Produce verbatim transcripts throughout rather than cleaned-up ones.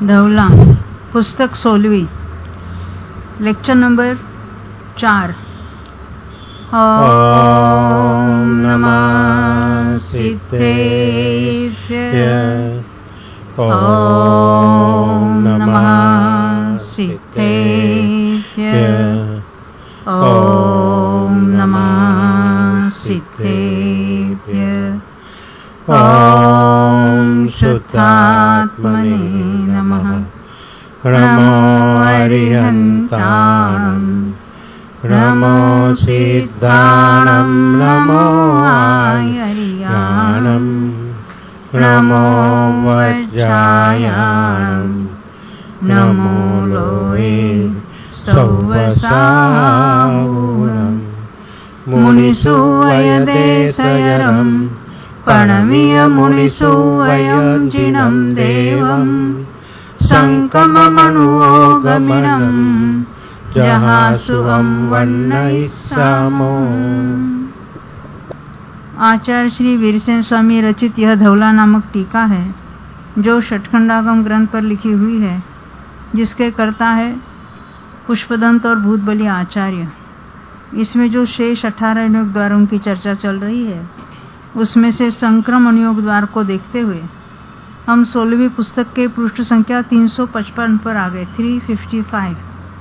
धवला पुस्तक सोलवी lecture number चार। ओम नमः सिद्धेभ्य ओम नमः सिद्धेभ्य ओम नमः सिद्धेभ्य ओम शुद्धात्मने नमः। नमो अरिहन्ताणं नमो सिद्धाणं नमो आर्याणं नमो वज्रायाणं नमो लोये सौवसावूनं मुनिसुवयदेशयरं प्रणमीय मुनिसुवयञ्जिनं देवं संकममनुगमिनं जहासुवं वन्नयिष्यामो। आचार्य श्री वीरसेन स्वामी रचित यह धवला नामक टीका है जो षटखंडागम ग्रंथ पर लिखी हुई है, जिसके कर्ता है पुष्पदंत और भूतबली आचार्य। इसमें जो शेष अठारह योग द्वारों की चर्चा चल रही है, उसमें से संक्रमण योग द्वार को देखते हुए हम सोलहवीं पुस्तक के पृष्ठ संख्या तीन सौ पचपन पर आ गए, तीन सौ पचपन।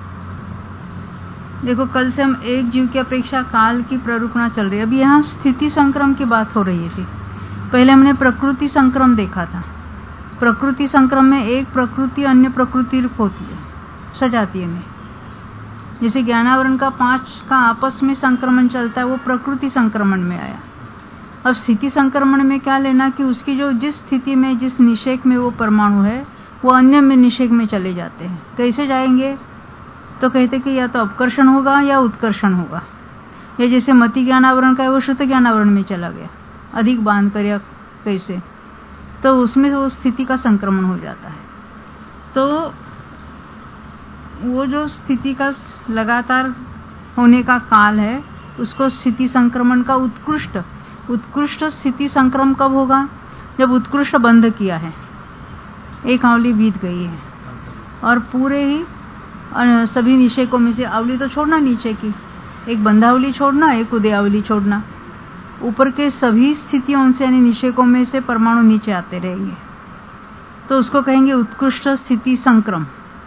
देखो, कल से हम एक जीव की अपेक्षा काल की प्ररूपणा चल रही है। अभी यहाँ स्थिति संक्रम की बात हो रही थी। पहले हमने प्रकृति संक्रम देखा था। प्रकृति संक्रम में एक प्रकृति अन्य प्रकृति रूप होती है सजातीय में। जैसे ज्ञानावरण का पांच का आपस में संक्रमण चलता है, वो प्रकृति संक्रमण में आया। अब स्थिति संक्रमण में क्या लेना कि उसकी जो जिस स्थिति में जिस निषेक में वो परमाणु है, वो अन्य में निषेक में चले जाते हैं। कैसे जाएंगे? तो कहते कि या तो अपकर्षण होगा या उत्कर्षण होगा। या जैसे मति ज्ञानावरण का है, वो शुद्ध ज्ञानावरण में चला गया, अधिक बांध कर या कैसे, तो उसमें वो स्थिति का संक्रमण हो जाता है। तो वो जो स्थिति का लगातार होने का काल है, उसको स्थिति संक्रमण का उत्कृष्ट उत्कृष्ट स्थिति संक्रमण कब होगा? जब उत्कृष्ट बंध किया है, एक आवली बीत गई है और पूरे ही सभी निषेकों में से आवली तो छोड़ना, नीचे की एक बंधावली छोड़ना, एक उदयावली छोड़ना, ऊपर के सभी स्थितियों से यानी निषेकों में से परमाणु नीचे आते रहेंगे, तो उसको कहेंगे उत्कृष्ट स्थिति संक्रम।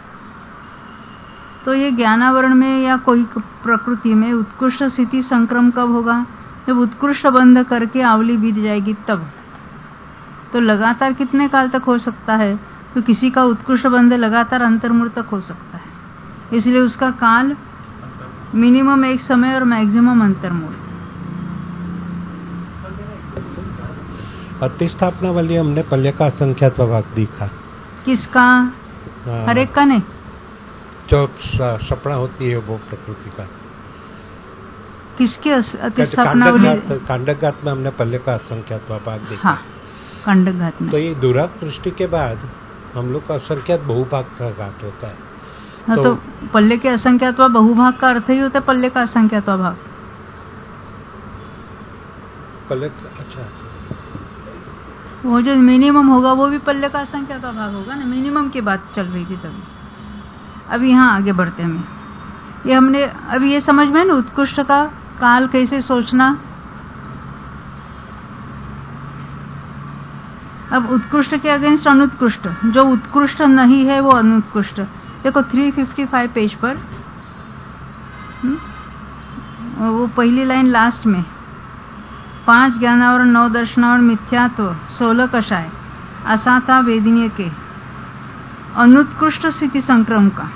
तो ये ज्ञानावरण में या कोई प्रकृति में उत्कृष्ट स्थिति संक्रम कब होगा? जब उत्कृष्ट बंध करके आवली बीत जाएगी तब। तो लगातार कितने काल तक हो सकता है? तो किसी का उत्कृष्ट बंध लगातार अंतर्मूल तक हो सकता है, इसलिए उसका काल मिनिमम एक समय और मैक्सिमम अंतर्मूल। अतिस्थापना वाली हमने पल्ले का असंख्यात भाग देखा। किसका? हर एक का नहीं, जो सपना होती है वो प्रकृति का। किसकी अतिस्थापना वाली? कांडकघात में हमने पल्ले का असंख्यात भाग देखा। हाँ, कांडकघात में। तो ये दूरक दृष्टि के बाद हम लोग का असंख्यात बहुभाग का घात होता है। हाँ, तो, तो पल्ले के असंख्यात्वा बहुभाग का अर्थ ही होता है पल्ले का असंख्यात्वा भाग। पल्ले का, अच्छा, वो जो मिनिमम होगा वो भी पल्ले का असंख्यात्वा भाग होगा ना। मिनिमम की बात चल रही थी तभी। अभी यहाँ आगे बढ़ते हैं। ये हमने अभी ये समझ में ना उत्कृष्ट का काल कैसे सोचना। अब उत्कृष्ट के अगेंस्ट अनुत्कृष्ट, जो उत्कृष्ट नहीं है वो अनुत्कृष्ट। देखो तीन सौ पचपन पेज पर हुँ? वो पहली लाइन लास्ट में, पांच ज्ञानावरण नौ दर्शनावरण मिथ्यात्व सोलह कषाय असा था वेदनीय के अनुत्कृष्ट स्थिति संक्रम का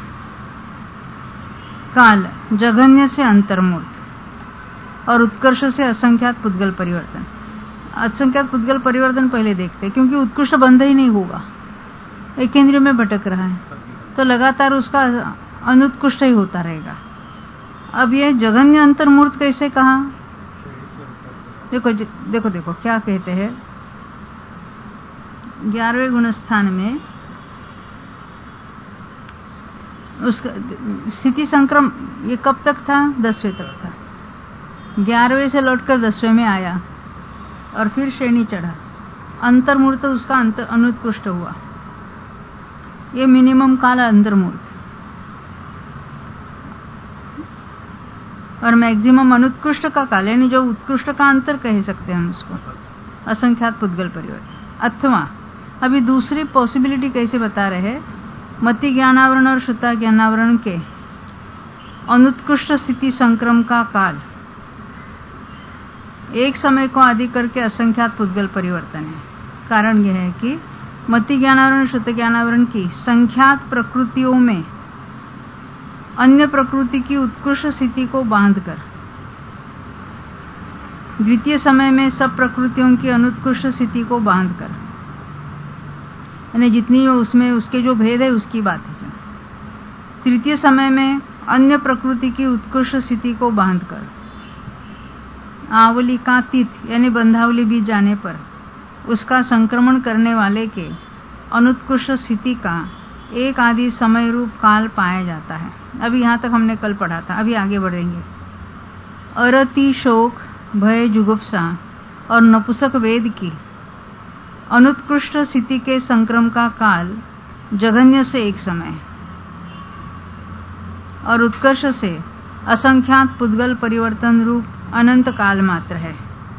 काल जघन्य से अंतर्मूर्त और उत्कर्ष से असंख्यात पुद्गल परिवर्तन। असंख्यात पुद्गल परिवर्तन पहले देखते हैं, क्योंकि उत्कृष्ट बंध ही नहीं होगा, एक केंद्र में भटक रहा है, तो लगातार उसका अनुत्कृष्ट ही होता रहेगा। अब ये जघन्य अंतर्मूर्त कैसे कहा? देखो देखो देखो क्या कहते हैं ग्यारहवें गुणस्थान में। उसका स्थिति संक्रम ये कब तक था? दसवें तक था। ग्यारहवें से लौटकर दसवें में आया और फिर श्रेणी चढ़ा। अंतर्मूर्त उसका अंतर अनुत्कृष्ट हुआ। ये मिनिमम काल अंतर्मूर्त और मैक्सिमम अनुत्कृष्ट का काल, यानी जो उत्कृष्ट का अंतर कह सकते हैं हम उसको, असंख्यात पुद्गल परिवर्तन। अथवा अभी दूसरी पॉसिबिलिटी कैसे बता रहे हैं, मति ज्ञानावरण और श्रुता ज्ञानावरण के अनुत्कृष्ट स्थिति संक्रम का काल एक समय को आदि करके असंख्यात पुद्गल परिवर्तन है। कारण यह है कि मति ज्ञानावरण श्रुत ज्ञानावरण की संख्यात प्रकृतियों में अन्य प्रकृति की उत्कृष्ट स्थिति को बांधकर द्वितीय समय में सब प्रकृतियों की अनुत्कृष्ट स्थिति को बांधकर, यानी जितनी उसमें उसके जो भेद है उसकी बात है, तृतीय समय में अन्य प्रकृति की उत्कृष्ट स्थिति को बांधकर आवली का तीत यानी बंधावली बीत जाने पर उसका संक्रमण करने वाले के अनुत्कृष्ट स्थिति का एक आदि समय रूप काल पाया जाता है। अभी यहाँ तक हमने कल पढ़ा था, अभी आगे बढ़ेंगे। अरति शोक भय जुगुप्सा और नपुंसक वेद की अनुत्कृष्ट स्थिति के संक्रम का काल जघन्य से एक समय और उत्कर्ष से असंख्यात पुद्गल परिवर्तन रूप अनंत काल मात्र है।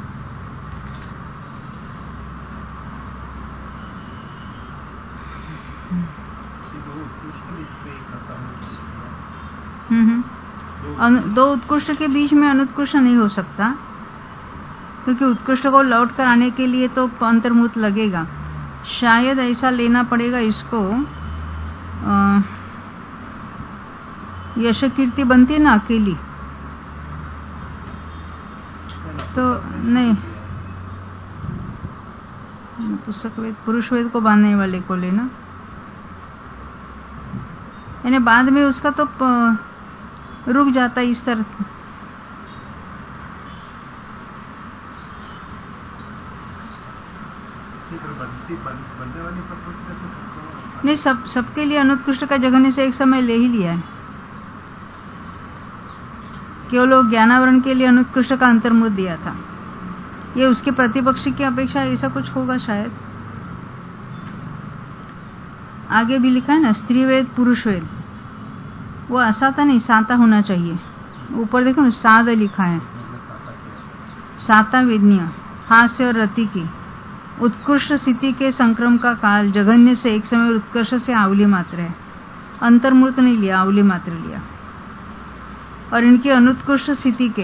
हम्म दो उत्कृष्ट के बीच में अनुत्कृष्ट नहीं हो सकता, क्योंकि उत्कृष्ट को लौट कर आने के लिए तो अंतर्मुत लगेगा। शायद ऐसा लेना पड़ेगा इसको, यश कीर्ति बनती है ना अकेली, तो नहीं पुस्तक वेद पुरुष वेद को बांधने वाले को लेना, यानी बाद में उसका तो रुक जाता इस तरह। नहीं, सब सबके लिए अनुत्कृष्ट का जघन्य से एक समय ले ही लिया है। केवल ज्ञानावरण के लिए अनुत्कृष्ट का अंतर्मुत दिया था। ये उसके प्रतिपक्षी की अपेक्षा ऐसा कुछ होगा शायद। आगे भी लिखा है ना, स्त्री वेद पुरुष वेद, वो असाता नहीं साता होना चाहिए। ऊपर देखो ना, साद लिखा है। साता वेदनीय हास्य और रति की उत्कृष्ट स्थिति के संक्रम का काल जघन्य से एक समय उत्कर्ष से आवली मात्र है। अंतर्मूर्त नहीं लिया, आवली मात्र लिया। और इनकी अनुत्कृष्ट स्थिति के,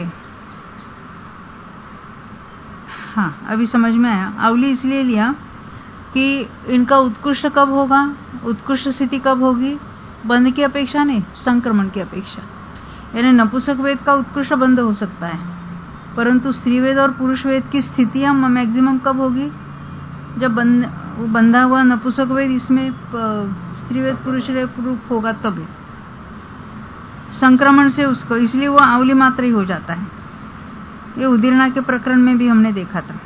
हाँ अभी समझ में आया, आवली इसलिए लिया कि इनका उत्कृष्ट कब होगा, उत्कृष्ट स्थिति कब होगी, बंध की अपेक्षा नहीं, संक्रमण की अपेक्षा। यानी नपुंसक वेद का उत्कृष्ट बंध हो सकता है, परंतु स्त्री वेद और पुरुष वेद की स्थितियां मैक्सिमम कब होगी, जब बंध, बंधा हुआ नपुंसक वेद इसमें स्त्री वेद पुरुष वेद होगा तभी संक्रमण से उसको, इसलिए वो आवली मात्र ही हो जाता है। ये उदीर्णा के प्रकरण में भी हमने देखा था।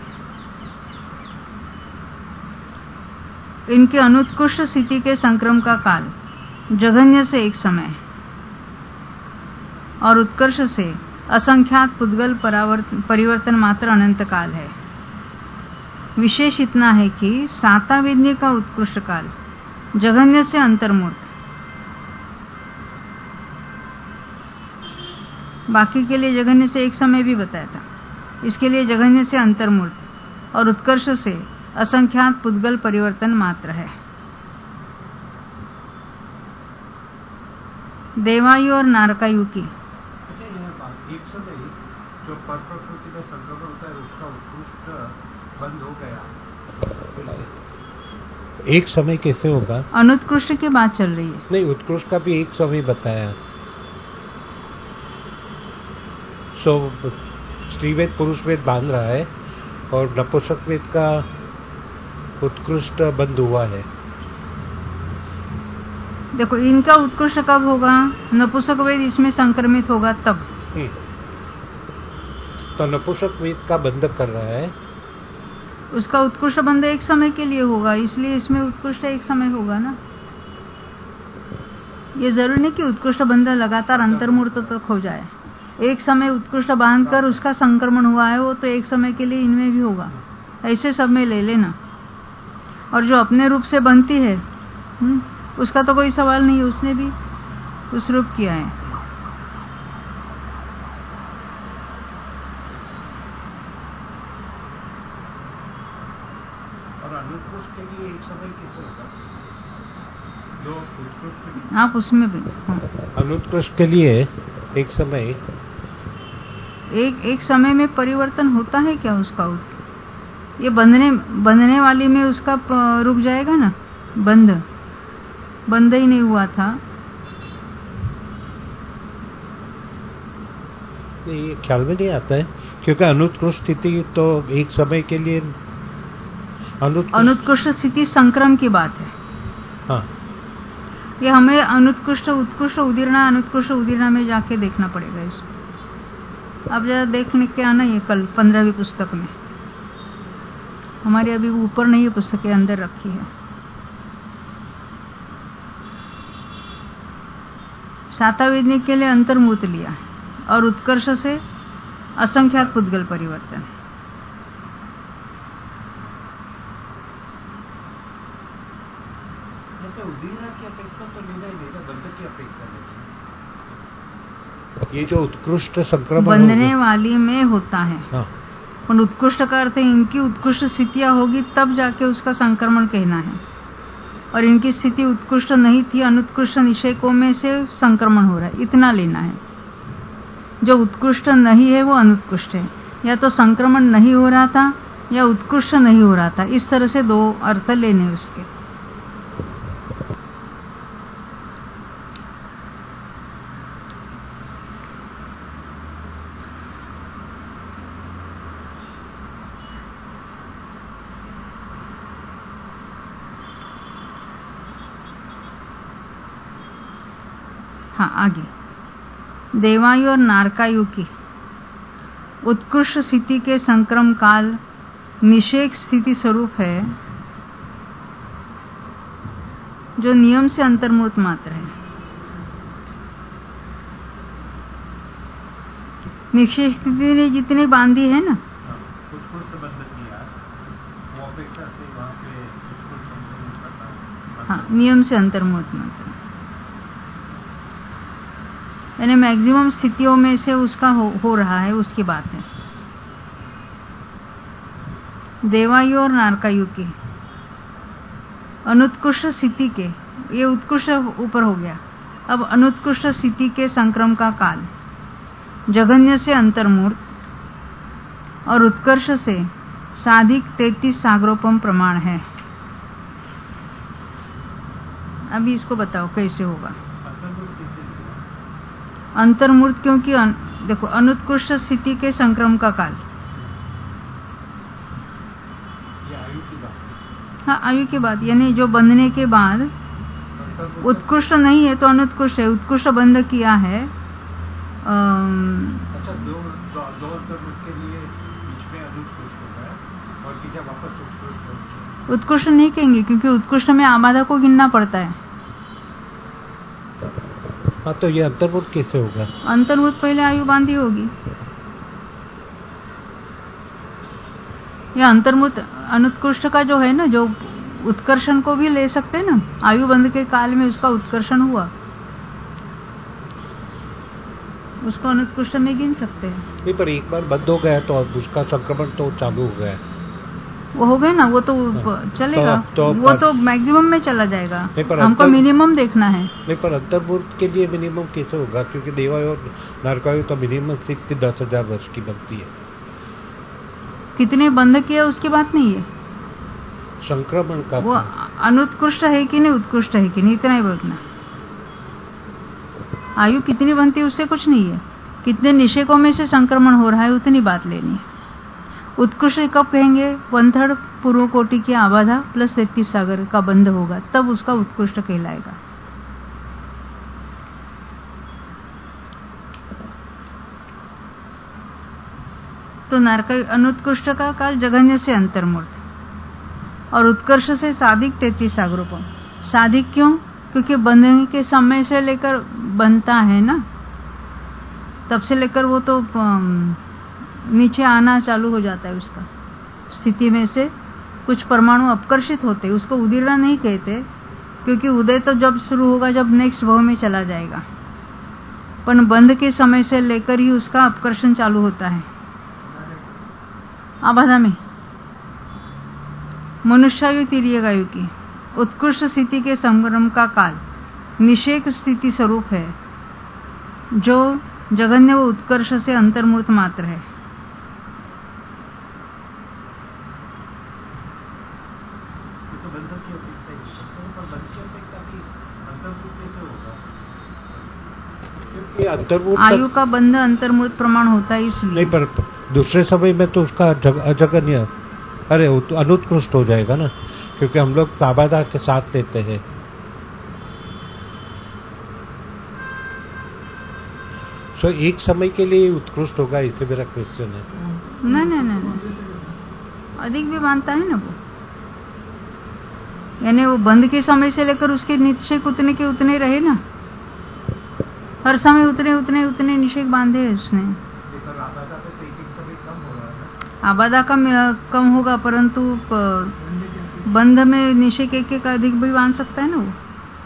इनके अनुत्कृष्ट स्थिति के संक्रम का काल जघन्य से एक समय और उत्कर्ष से असंख्यात पुद्गल परिवर्तन मात्र अनंत काल है। विशेष इतना है कि सातावेद्य का उत्कृष्ट काल जघन्य से अंतर्मूर्त, बाकी के लिए जघन्य से एक समय भी बताया था, इसके लिए जघन्य से अंतर्मूर्त और उत्कर्ष से असंख्यात पुद्गल परिवर्तन मात्र है। देवायु और नारकायु की एक समय जो पर प्रकृति का संक्रमण होता है उसका उत्कृष्ट बंद हो गया, एक समय कैसे होगा? अनुत्कृष्ट की बात चल रही है। नहीं, उत्कृष्ट का भी एक समय बताया। सो स्त्रीवेद पुरुष वेद बांध रहा है और नपुंसक वेद का उत्कृष्ट बंद हुआ है। देखो, इनका उत्कृष्ट कब होगा, नपुंसक वेद इसमें संक्रमित होगा तब। तो नपुंसक वेद का बंध कर रहा है, उसका उत्कृष्ट बंध एक समय के लिए होगा, इसलिए इसमें उत्कृष्ट एक समय होगा ना। ये जरूरी नहीं कि उत्कृष्ट बंध लगातार अंतर्मूर्त तक हो जाए। एक समय उत्कृष्ट बांधकर उसका संक्रमण हुआ है, वो तो एक समय के लिए इनमें भी होगा, ऐसे सब में ले लेना। और जो अपने रूप से बनती है उसका तो कोई सवाल नहीं है, उसने भी उस रूप किया है। और अनुत्कृष्ट के लिए एक समय कैसे होगा? जो उत्कृष्ट, आप उसमें भी हाँ। अनुत्कृष्ट के लिए एक समय एक एक समय में परिवर्तन होता है क्या उसका? ये बंधने बंधने वाली में उसका रुक जाएगा ना, बंध बंद ही नहीं हुआ था। ये ख्याल में नहीं आता है, क्योंकि अनुत्कृष्ट स्थिति तो एक समय के लिए अनुत्कृष्ट, अनुत्कृष्ट स्थिति संक्रम की बात है। हाँ, ये हमें अनुत्कृष्ट उत्कृष्ट उदीर्णा अनुत्कृष्ट उदीर्णा में जाके देखना पड़ेगा इसको। अब जरा देखने के आना ये कल पंद्रहवीं पुस्तक में, हमारी अभी ऊपर नहीं है, पुस्तक के अंदर रखी है। सातावेदनी के लिए अंतर्मूर्त लिया और उत्कर्ष से असंख्यात पुद्गल परिवर्तन। की अपेक्षा तो लेना ही नहीं, बंध की अपेक्षा नहीं। ये जो उत्कृष्ट संक्रमण बंधने वाली में होता है, हाँ। और उत्कृष्ट का अर्थ इनकी उत्कृष्ट स्थितियां होगी तब जाके उसका संक्रमण कहना है, और इनकी स्थिति उत्कृष्ट नहीं थी, अनुत्कृष्ट निषेकों में से संक्रमण हो रहा है, इतना लेना है। जो उत्कृष्ट नहीं है वो अनुत्कृष्ट है, या तो संक्रमण नहीं हो रहा था या उत्कृष्ट नहीं हो रहा था, इस तरह से दो अर्थ लेने उसके। हाँ, आगे देवायु और नारकायु की उत्कृष्ट स्थिति के संक्रम काल निषेक स्थिति स्वरूप है, जो नियम से अंतर्मूर्त मात्र है। निषेक स्थिति ने जितनी बांधी है ना, हाँ, नियम से अंतर्मूर्त मात्र, यानी मैक्सिमम स्थितियों में से उसका हो, हो रहा है, उसकी बात है। देवायु और नारकायु की अनुत्कृष्ट स्थिति के, ये उत्कृष्ट ऊपर हो गया, अब अनुत्कृष्ट स्थिति के संक्रम का काल जघन्य से अंतर्मूर्त और उत्कर्ष से साधिक तैतीस सागरोपम प्रमाण है। अभी इसको बताओ कैसे होगा अंतर्मूर्त, क्योंकि अन, देखो अनुत्कृष्ट स्थिति के संक्रम का काल, हाँ, आयु की बात, यानी जो बंधने के बाद उत्कृष्ट नहीं है तो अनुत्कृष्ट है, उत्कृष्ट बंध किया है। अच्छा, दो दो अंतर्मुक्त के लिए बीच में अनुत्कृष्ट होगा और तीसरा वापस उत्कृष्ट। उत्कृष्ट नहीं कहेंगे क्योंकि उत्कृष्ट में आबाधा को गिनना पड़ता है। हाँ, तो ये अंतर्मुक्त कैसे होगा? अंतर्मुक्त पहले आयु बांधी होगी। यह अंतर्मुक्त अनुत्कृष्ट का जो है ना, जो उत्कर्षण को भी ले सकते हैं ना, आयु बंध के काल में उसका उत्कर्षण हुआ, उसको अनुत्कृष्ट में गिन सकते हैं। नहीं, पर एक बार बंद हो गया तो उसका संक्रमण तो चालू हो गया, वो हो गया ना, वो तो चलेगा, तो, तो वो तो मैक्सिमम में चला जाएगा, हमको मिनिमम देखना है। नहीं, पर अंतर्मूर्त के लिए मिनिमम कैसे होगा? क्योंकि देवायु और नारकायु तो मिनिमम स्थिति दस हजार वर्ष की बनती है। कितने बंध किया उसकी बात नहीं है, संक्रमण का वो अनुत्कृष्ट है कि नहीं, उत्कृष्ट है कि नहीं, इतना ही बोलना। आयु कितनी बनती है उससे कुछ नहीं है, कितने निषेकों में से संक्रमण हो रहा है उतनी बात लेनी है। उत्कृष्ट कब कहेंगे? वन थर्ड पूर्व कोटि की आबाधा प्लस तैतीस सागर का बंध होगा, तब उसका उत्कृष्ट कहलाएगा। तो नारकायु अनुत्कृष्ट का काल जघन्य से अंतर्मूर्त और उत्कर्ष से साधिक तैतीस सागरोपम। साधिक क्यों? क्योंकि बंधने के समय से लेकर बनता है ना, तब से लेकर वो तो नीचे आना चालू हो जाता है। उसका स्थिति में से कुछ परमाणु अपकर्षित होते, उसको उदीर्णा नहीं कहते, क्योंकि उदय तो जब शुरू होगा जब नेक्स्ट भव में चला जाएगा, पर बंध के समय से लेकर ही उसका अपकर्षण चालू होता है। आबाधा में मनुष्यायु तिर्यगायु की उत्कृष्ट स्थिति के संक्रम का काल निषेक स्थिति स्वरूप है, जो जघन्य व उत्कर्ष से अंतर्मूर्त मात्र है। आयु का बंध अंतर्मूर्त प्रमाण होता है इसलिए नहीं, पर दूसरे समय में तो उसका जग, अजगन्य अरे अनुत्कृष्ट हो जाएगा ना, क्योंकि हम लोग ताबादा के साथ लेते हैं। सो so, एक समय के लिए उत्कृष्ट होगा, इसे मेरा क्वेश्चन है। नहीं नहीं नहीं, अधिक भी मानता है ना वो, यानी वो बंद के समय से लेकर उसके निषेक उतने के उतने रहे ना, हर समय उतने उतने उतने निषेक बांधे है उसने। आबादा का कम होगा, परंतु बंध में निषेक एक एक अधिक भी बांध सकता है ना वो,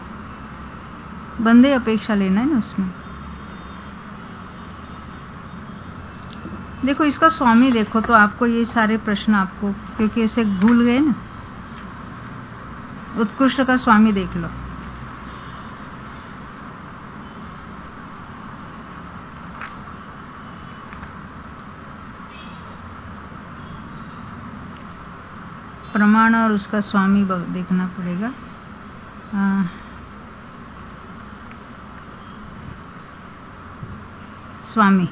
बंधे अपेक्षा लेना है ना उसमें। देखो इसका स्वामी देखो तो आपको ये सारे प्रश्न आपको, क्योंकि ऐसे भूल गए ना, उत्कृष्ट का स्वामी देख लो। प्रमाण और उसका स्वामी देखना पड़ेगा। आ, स्वामी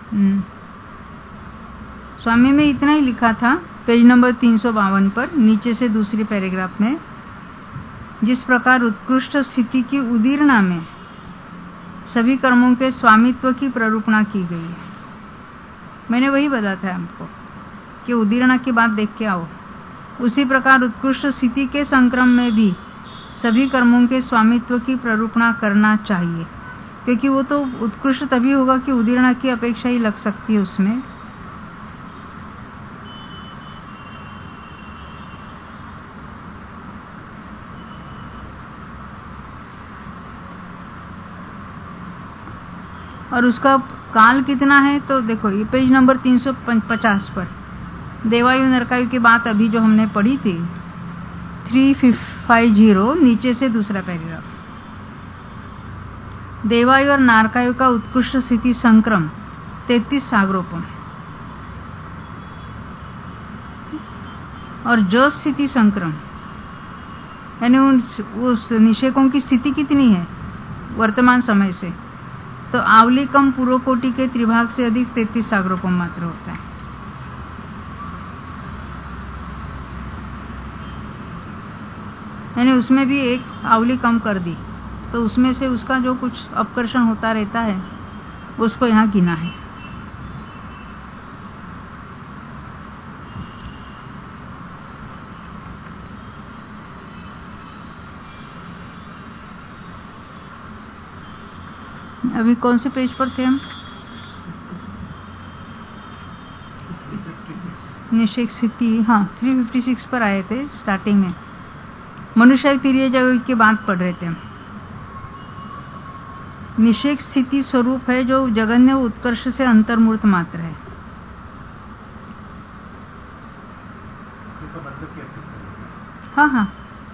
स्वामी में इतना ही लिखा था पेज नंबर तीन सौ बावन पर, नीचे से दूसरी पैराग्राफ में, जिस प्रकार उत्कृष्ट स्थिति की उदीर्णा में सभी कर्मों के स्वामित्व की प्ररूपणा की गई है। मैंने वही बताया था हमको कि उदीर्णा की बात देख के आओ। उसी प्रकार उत्कृष्ट स्थिति के संक्रम में भी सभी कर्मों के स्वामित्व की प्ररूपणा करना चाहिए, क्योंकि वो तो उत्कृष्ट तभी होगा कि उदीर्णा की अपेक्षा ही लग सकती है उसमें। और उसका काल कितना है तो देखो, ये पेज नंबर तीन सौ पचास पर देवायु नरकायु की बात अभी जो हमने पढ़ी थी, तीन सौ पचास, नीचे से दूसरा पैराग्राफ। देवायु और नारकायु का उत्कृष्ट स्थिति संक्रम तैतीस सागरोपण, और जो स्थिति संक्रम यानी उस निषेकों की स्थिति कितनी है वर्तमान समय से, तो आवली कम पूर्व कोटि के त्रिभाग से अधिक तैतीस सागरोपम मात्र होता है। यानी उसमें भी एक आवली कम कर दी, तो उसमें से उसका जो कुछ अपकर्षण होता रहता है उसको यहाँ गिना है। अभी कौन से पेज पर थे हम? निषेक स्थिति, हाँ तीन सौ छप्पन पर आए थे स्टार्टिंग में। मनुष्य तिर्यगायु की बात पढ़ रहे थे हम। निषेक स्थिति स्वरूप है जो जगन्य उत्कर्ष से अंतर्मूर्त मात्र है। हाँ हाँ,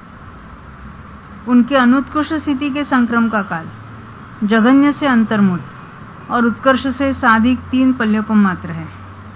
उनके अनुत्कृष्ट स्थिति के संक्रम का काल जघन्य से अंतर्मूर्त और उत्कर्ष से साधिक तीन पल्योपम मात्र है।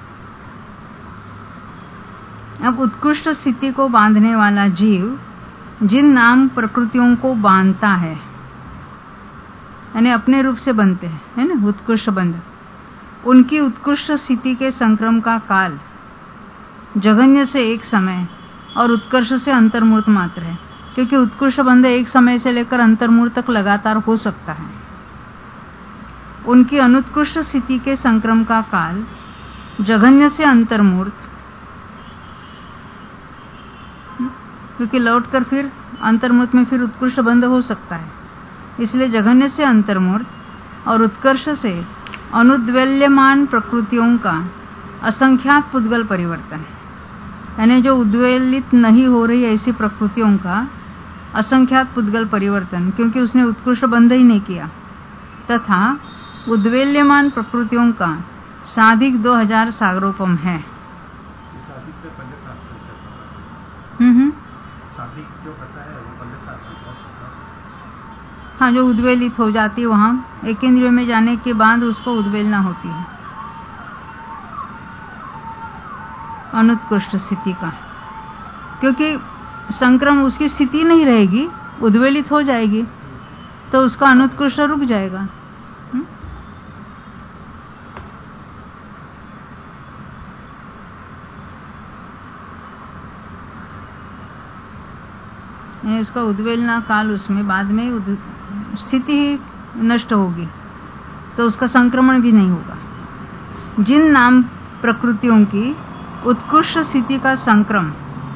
अब उत्कृष्ट स्थिति को बांधने वाला जीव जिन नाम प्रकृतियों को बांधता है, यानी अपने रूप से बनते हैं, है ना, उत्कृष्ट बंध, उनकी उत्कृष्ट स्थिति के संक्रम का काल जघन्य से एक समय और उत्कर्ष से अंतर्मूर्त मात्र है, क्योंकि उत्कृष्ट बंध एक समय से लेकर अंतर्मूर्त तक लगातार हो सकता है। उनकी अनुत्कृष्ट स्थिति के संक्रम का काल जघन्य से अंतर्मूर्त, क्योंकि लौटकर फिर अंतर्मूर्त में फिर उत्कृष्ट बंध हो सकता है, इसलिए जघन्य से अंतर्मूर्त और उत्कर्ष से अनुद्वेल्यमान प्रकृतियों का असंख्यात पुद्गल परिवर्तन, यानी जो उद्वेलित नहीं हो रही ऐसी प्रकृतियों का असंख्यात पुद्गल परिवर्तन, क्योंकि उसने उत्कृष्ट बंध ही नहीं किया, तथा उद्वेल्यमान प्रकृतियों का साधिक दो हजार सागरोपम है। हम्म हाँ, जो उद्वेलित हो जाती है वहां एक इंद्रिय में जाने के बाद उसको उद्वेलना होती है, अनुत्कृष्ट स्थिति का, क्योंकि संक्रम उसकी स्थिति नहीं रहेगी, उद्वेलित हो जाएगी तो उसका अनुत्कृष्ट रुक जाएगा। उसका उद्वेलना काल उसमें बाद में स्थिति ही नष्ट होगी तो उसका संक्रमण भी नहीं होगा। जिन नाम प्रकृतियों की उत्कृष्ट स्थिति का संक्रम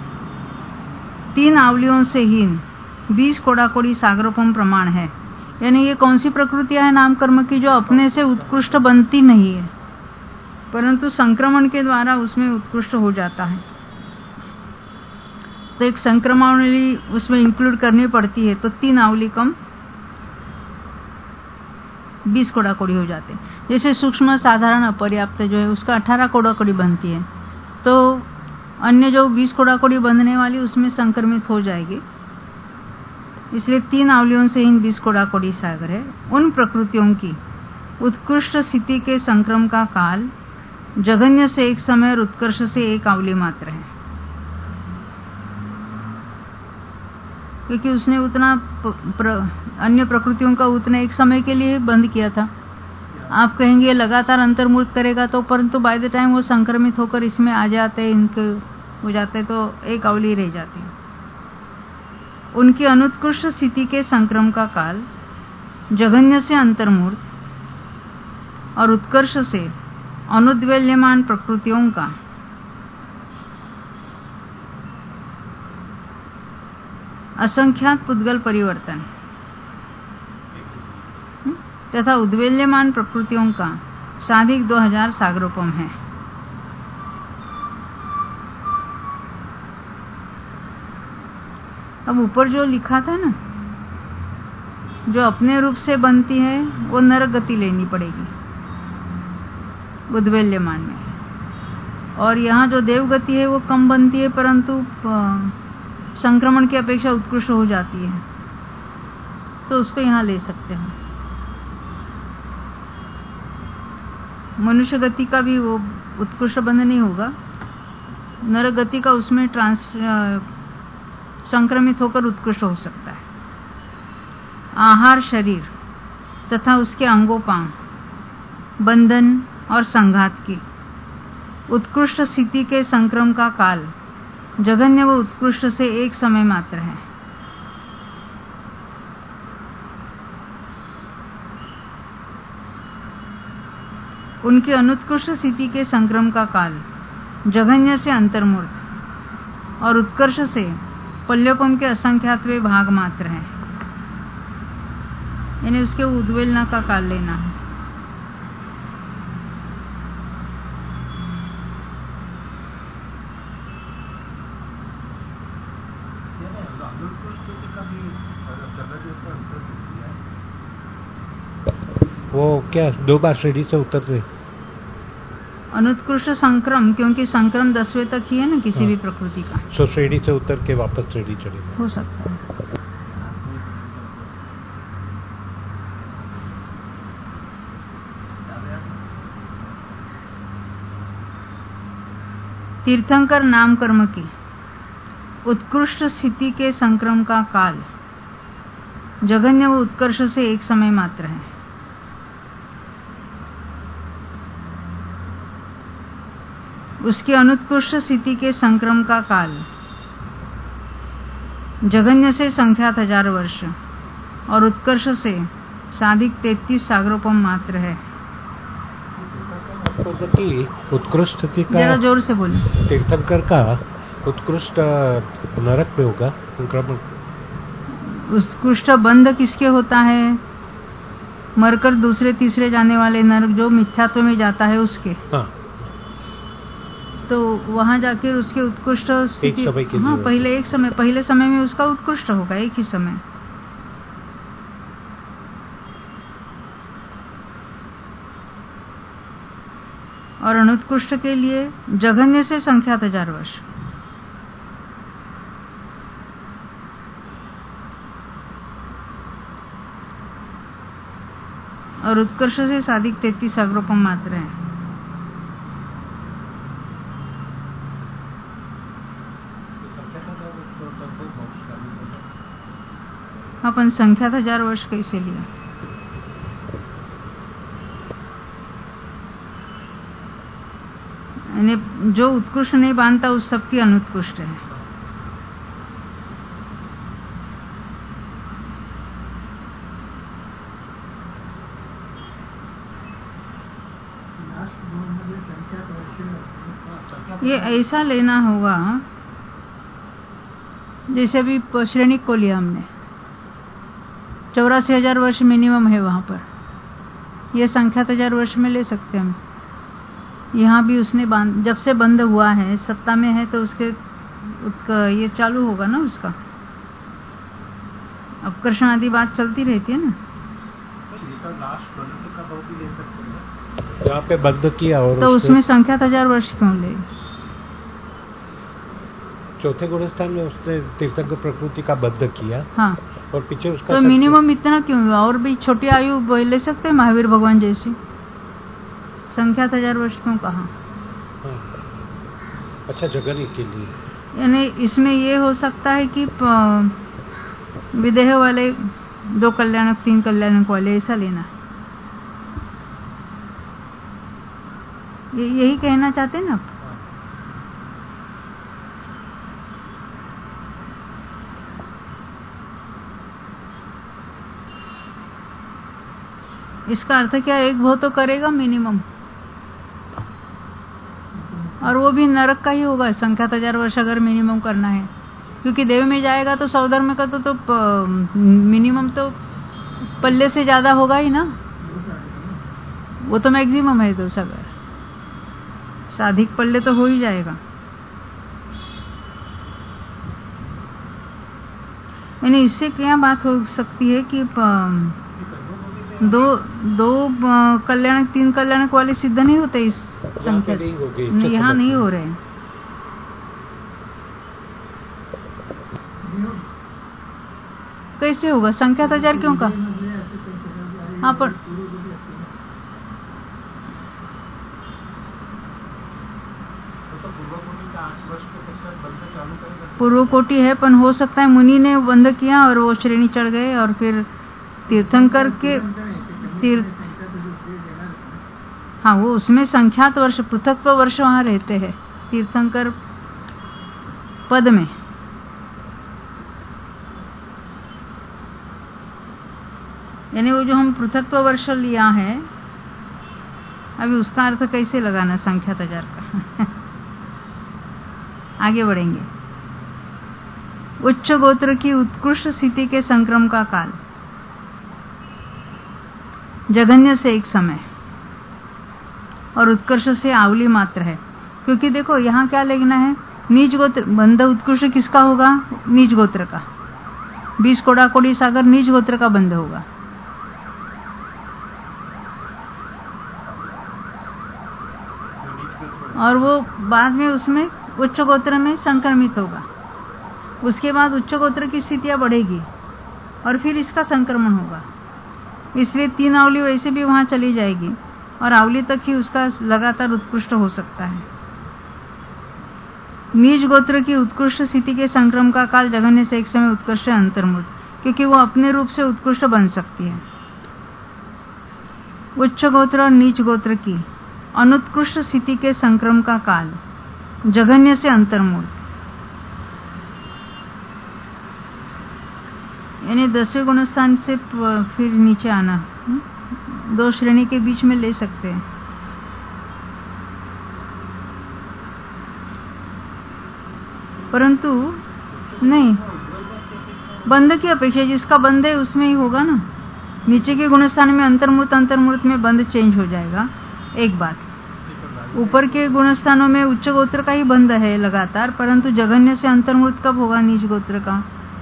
तीन आवलियों से हीन बीस कोड़ाकोड़ी सागरोपम प्रमाण है, यानी ये कौन सी प्रकृतियां है नाम कर्म की जो अपने से उत्कृष्ट बनती नहीं है परंतु संक्रमण के द्वारा उसमें उत्कृष्ट हो जाता है। तो एक संक्रमणावली उसमें इंक्लूड करनी पड़ती है, तो तीन आवली कम बीस कोड़ाकोड़ी हो जाते हैं। जैसे सूक्ष्म साधारण अपर्याप्त जो है उसका अठारह कोड़ाकोड़ी बनती है, तो अन्य जो बीस कोड़ाकोड़ी बंधने वाली उसमें संक्रमित हो जाएगी, इसलिए तीन आवलियों से इन बीस कोड़ाकोड़ी सागर है। उन प्रकृतियों की उत्कृष्ट स्थिति के संक्रम का काल जघन्य से एक समय और उत्कर्ष से एक आवली मात्र है, क्योंकि उसने उतना प्र, अन्य प्रकृतियों का उतना एक समय के लिए बंद किया था। आप कहेंगे लगातार अंतर्मूर्त करेगा तो, परंतु बाय द टाइम वो संक्रमित होकर इसमें आ जाते हैं, इनके हो जाते तो एक अवली रह जाती है। उनकी अनुत्कृष्ट स्थिति के संक्रम का काल जघन्य से अंतर्मूर्त और उत्कर्ष से अनुद्वेल्यमान प्रकृतियों का असंख्यात पुद्गल परिवर्तन तथा उद्वेल्यमान प्रकृतियों का साधिक दो हजार सागरोपम है। अब ऊपर जो लिखा था ना, जो अपने रूप से बनती है वो नरक गति लेनी पड़ेगी उद्वेल्यमान में, और यहाँ जो देव गति है वो कम बनती है परंतु संक्रमण की अपेक्षा उत्कृष्ट हो जाती है, तो उसको यहाँ ले सकते हैं। मनुष्य गति का भी वो उत्कृष्ट बंध नहीं होगा, नरक गति का उसमें ट्रांस संक्रमित होकर उत्कृष्ट हो सकता है। आहार शरीर तथा उसके अंगोपांग बंधन और संघात की उत्कृष्ट स्थिति के संक्रम का काल जघन्य व उत्कृष्ट से एक समय मात्र है। उनकी अनुत्कृष्ट स्थिति के संक्रम का काल जघन्य से अंतर्मूर्त और उत्कर्ष से पल्योपम के असंख्यातवे भाग मात्र है, यानी उसके उद्वेलना का काल लेना है। वो क्या दो बार सीढ़ी से उतरते? अनुत्कृष्ट संक्रम, क्योंकि संक्रम दसवें तक ही है ना किसी हाँ। भी प्रकृति का, सो सीढ़ी से उतर के वापस सीढ़ी चढ़े हो सकता है। तीर्थंकर नाम कर्म की उत्कृष्ट स्थिति के संक्रम का काल जघन्य व उत्कर्ष से एक समय मात्र है। उसकी अनुत्कृष्ट स्थिति के संक्रम का काल जघन्य से संख्यात हजार वर्ष और उत्कर्ष से साधिक तैतीस सागरोपम मात्र है। उत्कृष्ट स्थिति का जरा जोर से बोले। तीर्थंकर का उत्कृष्ट नरक में होगा संक्रमण। उत्कृष्ट बंध किसके होता है? मरकर दूसरे तीसरे जाने वाले नरक जो मिथ्यात्व में जाता है उसके। हाँ। तो वहां जाकर उसके उत्कृष्ट एक समय के लिए हाँ पहले एक समय पहले समय में उसका उत्कृष्ट होगा एक ही समय। और अनुत्कृष्ट के लिए जघन्य से संख्यात हजार वर्ष। और उत्कर्ष से साधिक तैतीस अग्रोपम मात्र है। अपन संख्यात हजार वर्ष कैसे लिया? जो उत्कृष्ट नहीं बांधता उस सबकी अनुत्कृष्ट है। ये ऐसा लेना होगा जैसे अभी श्रेणी को लिया हमने, चौरासी हजार वर्ष मिनिमम है वहां पर, ये संख्यात हजार वर्ष में ले सकते हैं हम। यहाँ भी उसने बांध जब से बंद हुआ है सत्ता में है तो उसके ये चालू होगा ना उसका अपकर्षण आदि बात चलती रहती है ना। यहाँ पे बंद किया और तो उसमें संख्यात हजार वर्ष क्यों ले? चौथे गुणस्थान में उसने तीर्थंकर प्रकृति का बंध किया। हाँ और पीछे उसका तो मिनिमम इतना क्यों हुआ? और भी छोटी आयु ले सकते हैं महावीर भगवान जैसी, संख्यात हजार वर्ष क्यों कहा? हाँ। अच्छा जगन के लिए यानी इसमें ये हो सकता है कि विदेह वाले दो कल्याणक तीन कल्याणक वाले ऐसा लेना, ये यही कहना चाहते हैं ना आप? इसका अर्थ क्या, एक भोग तो करेगा मिनिमम, और वो भी नरक का ही होगा संख्यात हजार वर्ष अगर मिनिमम करना है, क्योंकि देव में जाएगा तो सौधर्म का तो, तो मिनिमम तो पल्ले से ज्यादा होगा ही ना, वो तो मैक्सिमम है दोष, अगर साधिक पल्ले तो हो ही जाएगा। यानी इससे क्या बात हो सकती है कि दो दो कल्याणक तीन कल्याणक वाले सिद्ध नहीं होते इस संख्या, यहाँ नहीं हो रहे हैं। कैसे होगा? संख्यात हजार क्यों का? हाँ पर पूर्व कोटि है, पर हो सकता है मुनि ने बंद किया और वो श्रेणी चढ़ गए और फिर तीर्थंकर के तीर्थ, हाँ वो उसमें संख्यात वर्ष पृथकत्व वर्ष वहां रहते हैं तीर्थंकर पद में। यानी वो जो हम पृथकत्व वर्ष लिया है अभी उसका अर्थ कैसे लगाना संख्यात हजार का? आगे बढ़ेंगे। उच्च गोत्र की उत्कृष्ट स्थिति के संक्रम का काल, जघन्य से एक समय और उत्कर्ष से आवली मात्र है। क्योंकि देखो यहाँ क्या लेना है, नीच गोत्र बंध उत्कृष्ट किसका होगा? नीच गोत्र का। बीस कोड़ा कोड़ी सागर नीच गोत्र का बंध होगा। और वो बाद में उसमें उच्च गोत्र में संक्रमित होगा। उसके बाद उच्च गोत्र की स्थितियां बढ़ेगी और फिर इसका संक्रमण होगा। इसलिए तीन आवली वैसे भी वहां चली जाएगी और आवली तक ही उसका लगातार उत्कृष्ट हो सकता है। नीच गोत्र की उत्कृष्ट स्थिति के संक्रम का काल जघन्य से एक समय उत्कृष्ट अंतर्मुख, क्योंकि वो अपने रूप से उत्कृष्ट बन सकती है। उच्च गोत्र और नीच गोत्र की अनुत्कृष्ट स्थिति के संक्रम का काल जघन्य से अंतर्मुख, यानी दसवें गुणस्थान से फिर नीचे आना, दो श्रेणी के बीच में ले सकते हैं। परंतु नहीं, बंध की अपेक्षा जिसका बंध है उसमें ही होगा ना। नीचे के गुणस्थान में अंतर्मूर्त अंतर्मूर्त में बंध चेंज हो जाएगा। एक बात, ऊपर के गुणस्थानों में उच्च गोत्र का ही बंध है लगातार, परंतु जघन्य से अंतर्मुक्त कब होगा नीच गोत्र का?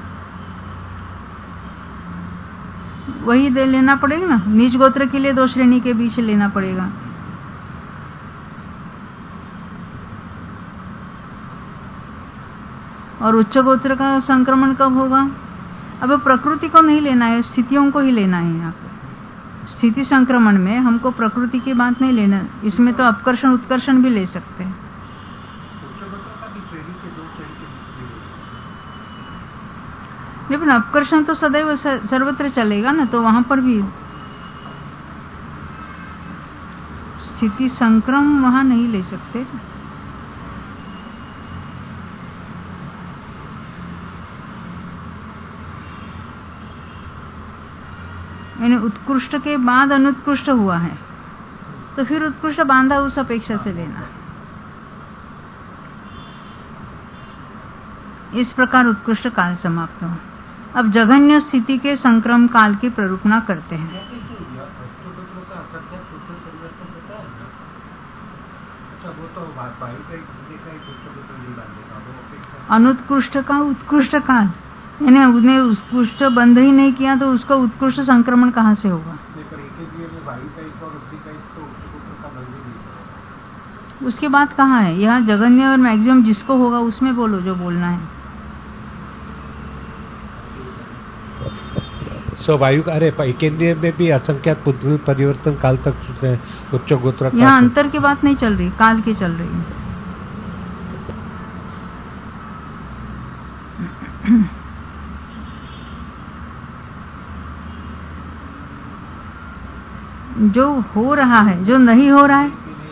वही दे लेना पड़ेगा ना, नीच गोत्र के लिए दो श्रेणी के बीच लेना पड़ेगा। और उच्च गोत्र का संक्रमण कब होगा? अब प्रकृति को नहीं लेना है, स्थितियों को ही लेना है। यहाँ पे स्थिति संक्रमण में हमको प्रकृति की बात नहीं लेना, इसमें तो अपकर्षण उत्कर्षण भी ले सकते हैं। लेकिन अपकर्षण तो सदैव सर्वत्र चलेगा ना, तो वहां पर भी स्थिति संक्रम वहां नहीं ले सकते। यानी उत्कृष्ट के बाद अनुत्कृष्ट हुआ है, तो फिर उत्कृष्ट बांधा उस अपेक्षा से लेना। इस प्रकार उत्कृष्ट काल समाप्त हो। अब जघन्य स्थिति के संक्रम काल की प्ररूपणा करते हैं। अनुत्कृष्ट का उत्कृष्ट काल, यानी उसने उत्कृष्ट बंध ही नहीं किया तो उसका उत्कृष्ट संक्रमण कहाँ से होगा? उसके बाद कहाँ है? यहाँ जघन्य और मैक्सिमम जिसको होगा उसमें बोलो जो बोलना है। सो वायु अरे केंद्रीय में भी असंख्यात परिवर्तन काल तक उच्च गोत्र। यहाँ अंतर की बात नहीं चल रही, काल की चल रही है। जो हो रहा है, जो नहीं हो रहा है,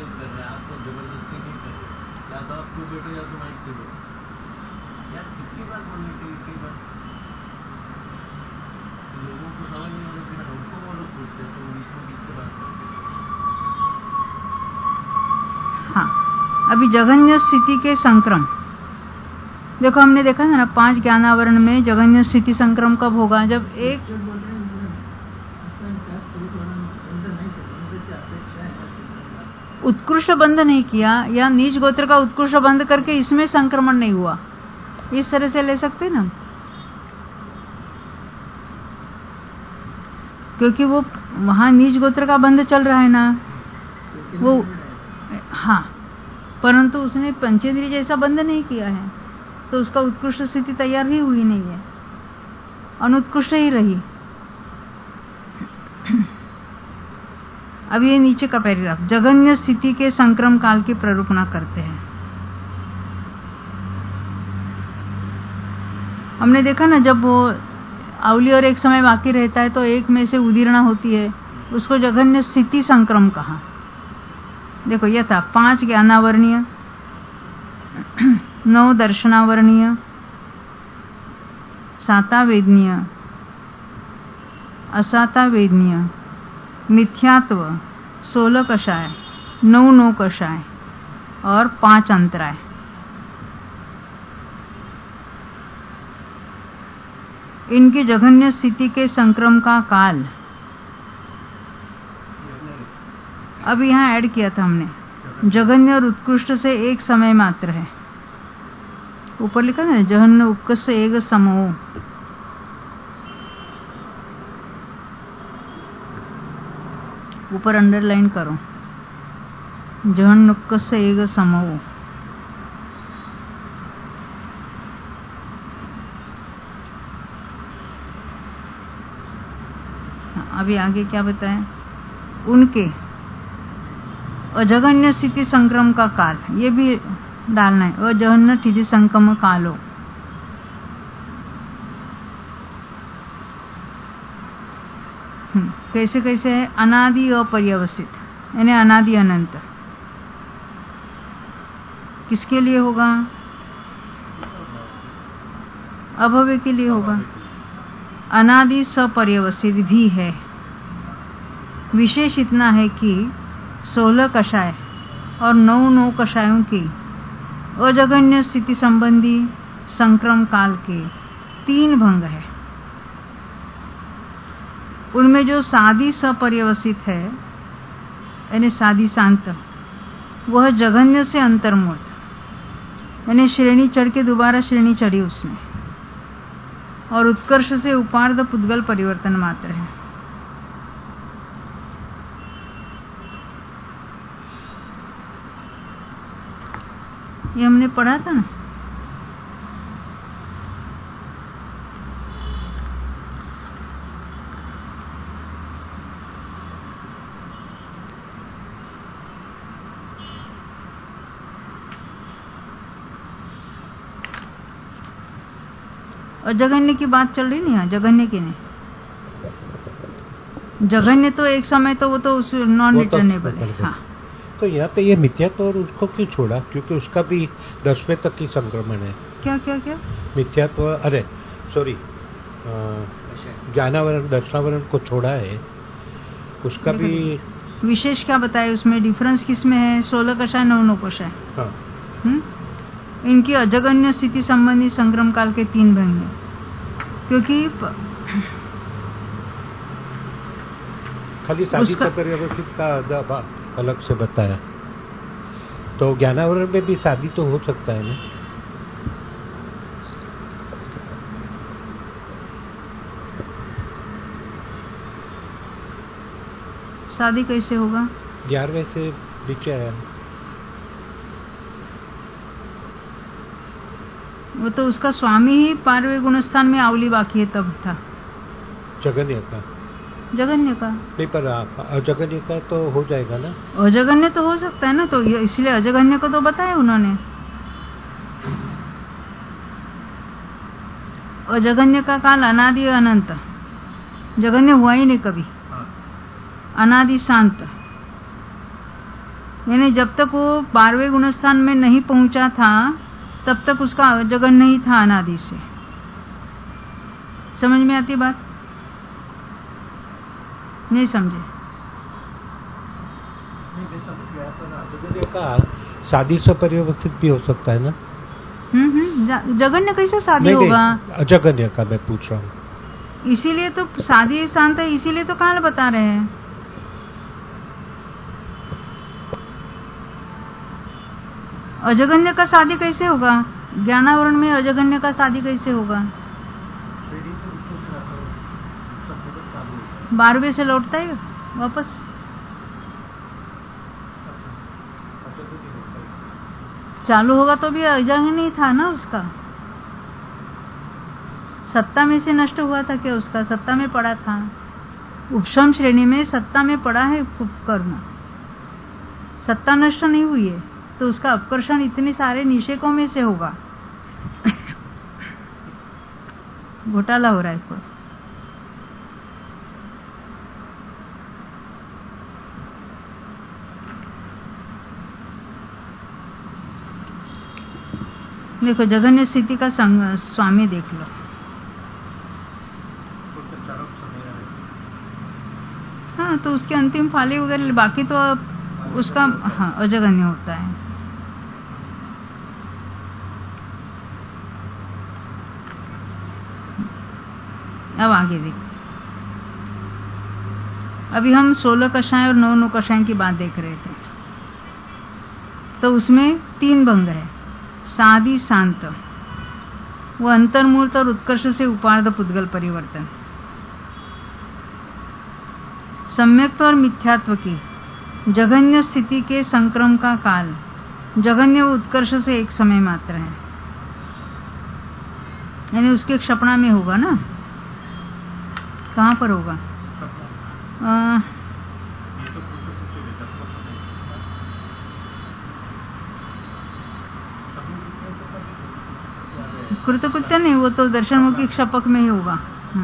हाँ। अभी जघन्य स्थिति के संक्रम देखो, हमने देखा है ना, पांच ज्ञानावरण में जघन्य स्थिति संक्रम कब होगा? जब एक उत्कृष्ट बंध नहीं किया या नीच गोत्र का उत्कृष्ट बंध करके इसमें संक्रमण नहीं हुआ, इस तरह से ले सकते ना, क्योंकि वो वहां नीच गोत्र का बंध चल रहा है ना वो, हाँ, परंतु उसने पंचेंद्रिय जैसा बंध नहीं किया है, तो उसका उत्कृष्ट स्थिति तैयार ही हुई नहीं है, अनुत्कृष्ट ही रही। अब ये नीचे का पैराग्राफ जघन्य स्थिति के संक्रम काल की प्ररूपणा करते हैं। हमने देखा ना, जब वो अवली और एक समय बाकी रहता है तो एक में से उदीर्णा होती है, उसको जघन्य स्थिति संक्रम कहा। देखो यह था पांच ज्ञानावरणीय, नौ दर्शनावरणीय, साता वेदनीय, असाता वेदनीय, मिथ्यात्व, सोलह कषाय, नौ नौ कषाय और पांच अंतराय। इनकी जघन्य स्थिति के संक्रम का काल अब यहाँ ऐड किया था हमने, जघन्य और उत्कृष्ट से एक समय मात्र है। ऊपर लिखा है जघन्य उत्कृष्ट से एक समूह, ऊपर अंडरलाइन करो, जघन्य उत्कृष्ट से एक समूह। अभी आगे क्या बताएं? उनके अजघन्य स्थिति संक्रम का काल, ये भी डालना है, अजघन्य स्थिति संक्रम कालो। कैसे कैसे है? अनादि अपर्यवसित, यानी अनादि अनंत। किसके लिए होगा? अभव्य के लिए होगा। अनादि सपर्यवसित भी है। विशेष इतना है कि सोलह कषाय और नौ नौ कषायों की अजघन्य स्थिति संबंधी संक्रम काल के तीन भंग है। उनमें जो सादी सपर्यवसित है, यानी सादी शांत, वह जघन्य से अंतर्मूर्त, यानी श्रेणी चढ़ के दोबारा श्रेणी चढ़ी उसने, और उत्कर्ष से उपार्ध पुद्गल परिवर्तन मात्र है। ये हमने पढ़ा था ना। और जघन्य की बात चल रही नहीं है, जघन्य की नहीं। जघन्य तो एक समय तो वो तो उस नॉन रिटर्नेबल है। हाँ, तो यहाँ पे ये मिथ्यात्व और उसको क्यों छोड़ा? क्योंकि उसका भी दसवें तक की संक्रमण है। क्या क्या क्या मिथ्यात्व, अरे सॉरी, ज्ञानावरण दर्शनावरण को छोड़ा है, उसका भी विशेष क्या बताए उसमें? डिफरेंस किसमें है? सोलह कषाय नौ नौ कषाय। हाँ। हम्म इनकी अजगन्य स्थिति संबंधी संक्रम काल के तीन भंग हैं, क्योंकि खाली शादी से परिवर्तित का अलग से बताया, तो ज्ञानावरण में भी शादी तो हो सकता है ना। शादी कैसे होगा? ग्यारहवें से नीचे आया, वो तो उसका स्वामी ही पारवे गुणस्थान में आवली बाकी है तब था। जगन्य का जगन्य का नहीं, पर अजगन्य का तो हो जाएगा ना। अजगन्य तो हो सकता है ना, तो इसलिए अजगन्य को तो बताया उन्होंने। अजगन्य का काल अनादि अनंत, जगन्य हुआ ही नहीं कभी, अनादि शांत, यानी जब तक वो बारहवें गुणस्थान में नहीं पहुंचा था तब तक उसका जगन्य ही था अनादि से। समझ में आती बात? नहीं समझे? का शादी से परिवर्तित भी हो सकता है ना। हम्म हम्म जगन्य कैसे शादी नहीं, होगा? अजगन्य का मैं पूछ रहा हूँ। इसीलिए तो शादी शांत है, इसीलिए तो काल बता रहे हैं। अजगन्य का शादी कैसे होगा? ज्ञानावरण में अजगन्य का शादी कैसे होगा? बारहवें से लौटता है वापस। चालू होगा तो भी अजगन्य नहीं था ना उसका। सत्ता में से नष्ट हुआ था क्या उसका? सत्ता में पड़ा था, उपशम श्रेणी में सत्ता में पड़ा है कर्म, सत्ता नष्ट नहीं हुई है, तो उसका अपकर्षण इतने सारे निषेकों में से होगा। घोटाला हो रहा है कोई। देखो जघन्य स्थिति का संग, स्वामी देख लो। हाँ, तो उसके अंतिम फाली वगैरह, बाकी तो उसका हाँ अजगन्य होता है। अब आगे देख, अभी हम सोलह कषाय और नौ नौ कषाय की बात देख रहे थे, तो उसमें तीन भंग है। सादी शांत, वो अंतर्मूर्त और उत्कर्ष से उपार्ध पुद्गल परिवर्तन। सम्यक्त्व और मिथ्यात्व की जघन्य स्थिति के संक्रम का काल जघन्य व उत्कर्ष से एक समय मात्र है, यानी उसके क्षपणा में होगा ना। कहाँ पर होगा? आ, कृतकृत्य नहीं, वो तो दर्शनमुखी क्षपक में ही होगा।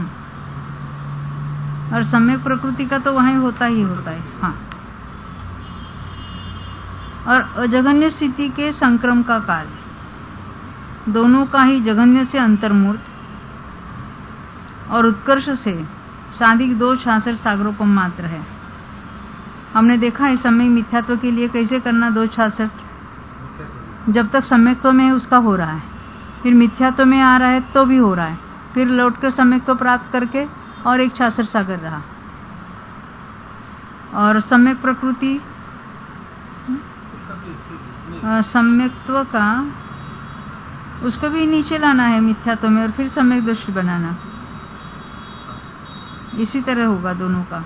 और सम्यक प्रकृति का तो वहीं होता ही होता है। हाँ, और अजगन्य स्थिति के संक्रम का काल दोनों का ही जघन्य से अंतर्मूर्त और उत्कर्ष से साधिक दो छाछठ सागरोपम मात्र है। हमने देखा है सम्यक मिथ्यात्व के लिए कैसे करना दो छाछठ, जब तक सम्यक्त्व में उसका हो रहा है, फिर मिथ्यात्व में आ रहा है तो भी हो रहा है, फिर लौटकर सम्यक्त्व प्राप्त करके और एक छाछठ सागर रहा। और सम्यक प्रकृति सम्यक्त्व का उसको भी नीचे लाना है मिथ्यात्व में और फिर सम्यक दृष्टि बनाना। इसी तरह होगा दोनों का।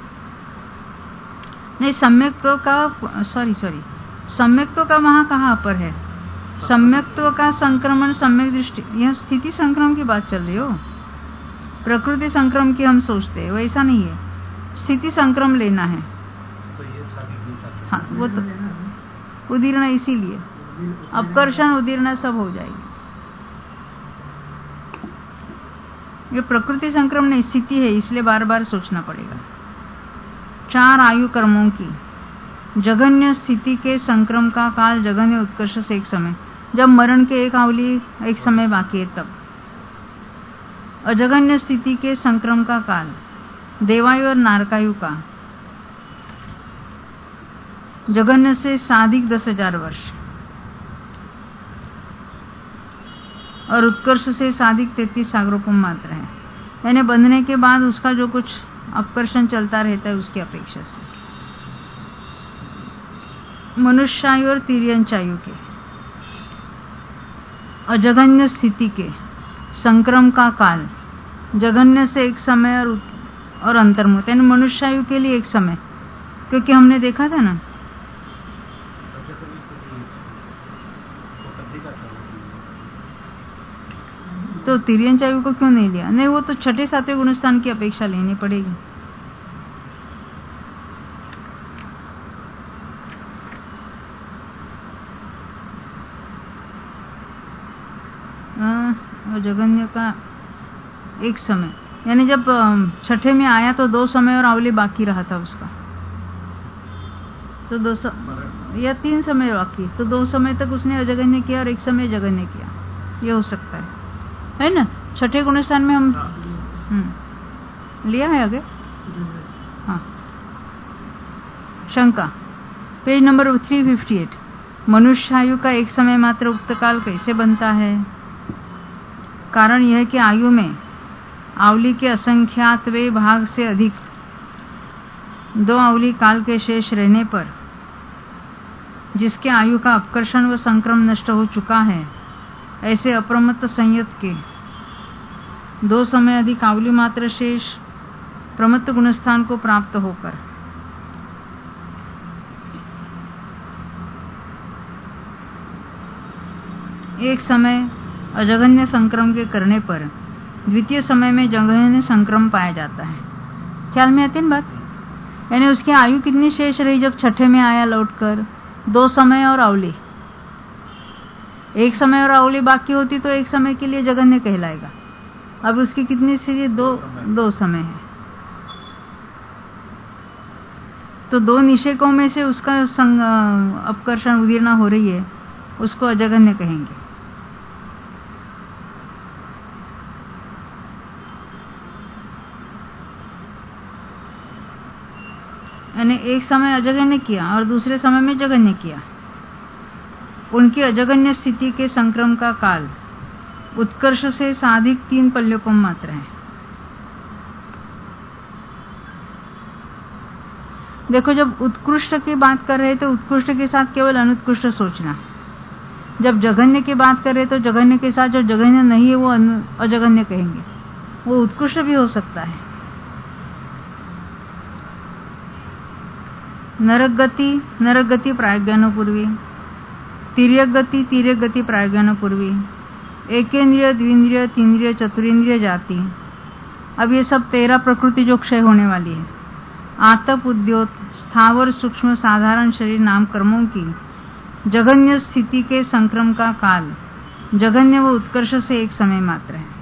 नहीं, सम्यक्त्व का सॉरी सॉरी सम्यक्त्व का वहां कहाँ पर है? सम्यक्त्व का संक्रमण सम्यक दृष्टि, यह स्थिति संक्रमण की बात चल रही हो। प्रकृति संक्रमण की हम सोचते हैं, वैसा नहीं है। स्थिति संक्रमण लेना है। हाँ, वो तो उदीर्ण, इसीलिए अपकर्षण उदीर्ण सब हो जाएगी। ये प्रकृति संक्रमण स्थिति है, इसलिए बार बार सोचना पड़ेगा। चार आयु कर्मों की जघन्य स्थिति के संक्रम का काल जघन्य उत्कर्ष से एक समय, जब मरण के एक आवली एक समय बाकी है तब। अजघन्य स्थिति के संक्रम का काल देवायु और नारकायु का, जघन्य से साधिक दस हजार वर्ष और उत्कर्ष से साधिक तैतीस सागरोपम मात्र है। यानी बंधने के बाद उसका जो कुछ अपकर्षण चलता रहता है उसकी अपेक्षा से। मनुष्यायु और तिर्यंचायु के अजघन्य स्थिति के संक्रम का काल जघन्य से एक समय और और अंतर्मुक्त, यानी मनुष्यायु के लिए एक समय, क्योंकि हमने देखा था ना तो तिर्यंचायु को क्यों नहीं लिया? नहीं, वो तो छठे सातवें गुणस्थान की अपेक्षा लेनी पड़ेगी। जघन्य का एक समय, यानी जब छठे में आया तो दो समय और आवली बाकी रहा था उसका, तो दो समय या तीन समय बाकी, तो दो समय तक उसने अजघन्य किया और एक समय जघन्य किया। ये हो सकता है, है ना? छठे गुणस्थान में हम हम्म लिया है आगे। हाँ, शंका page number three fifty eight. मनुष्यायु का एक समय मात्र उक्त काल कैसे बनता है? कारण यह कि आयु में आवली के असंख्यातवे भाग से अधिक दो आवली काल के शेष रहने पर जिसके आयु का अपकर्षण व संक्रम नष्ट हो चुका है, ऐसे अप्रमत्त संयत के दो समय अधिक आवली मात्र शेष प्रमत्त गुणस्थान को प्राप्त होकर एक समय अजघन्य संक्रम के करने पर द्वितीय समय में जघन्य संक्रम पाया जाता है। ख्याल में आती है बात? यानी उसकी आयु कितनी शेष रही जब छठे में आया लौटकर? दो समय और आवली। एक समय और आवली बाकी होती तो एक समय के लिए जघन्य कहलाएगा। अब उसकी कितनी शेष? दो दो समय है, तो दो निषेकों में से उसका अपकर्षण उदीर्णा हो रही है, उसको अजघन्य कहेंगे। यानी एक समय अजघन्य किया और दूसरे समय में जघन्य किया। उनकी अजघन्य स्थिति के संक्रम का काल उत्कर्ष से साधिक तीन पल्योपम मात्र है। देखो, जब उत्कृष्ट की बात कर रहे तो उत्कृष्ट के साथ केवल अनुत्कृष्ट सोचना। जब जघन्य की बात कर रहे तो जघन्य के साथ जो जघन्य नहीं है वो अजघन्य कहेंगे। वो उत्कृष्ट भी हो सकता है। नरक गति नरक गति प्राज्ञानपूर्वी, तिर्यक गति तिर्यक गति प्राज्ञानपूर्वी, एकेंद्रिय द्विंद्रिय तीन्द्रिय चतुरिंद्रिय जाति। अब ये सब तेरह प्रकृति जो क्षय होने वाली है। आतप उद्योत स्थावर सूक्ष्म साधारण शरीर नाम कर्मों की जघन्य स्थिति के संक्रम का काल जघन्य व उत्कर्ष से एक समय मात्र है।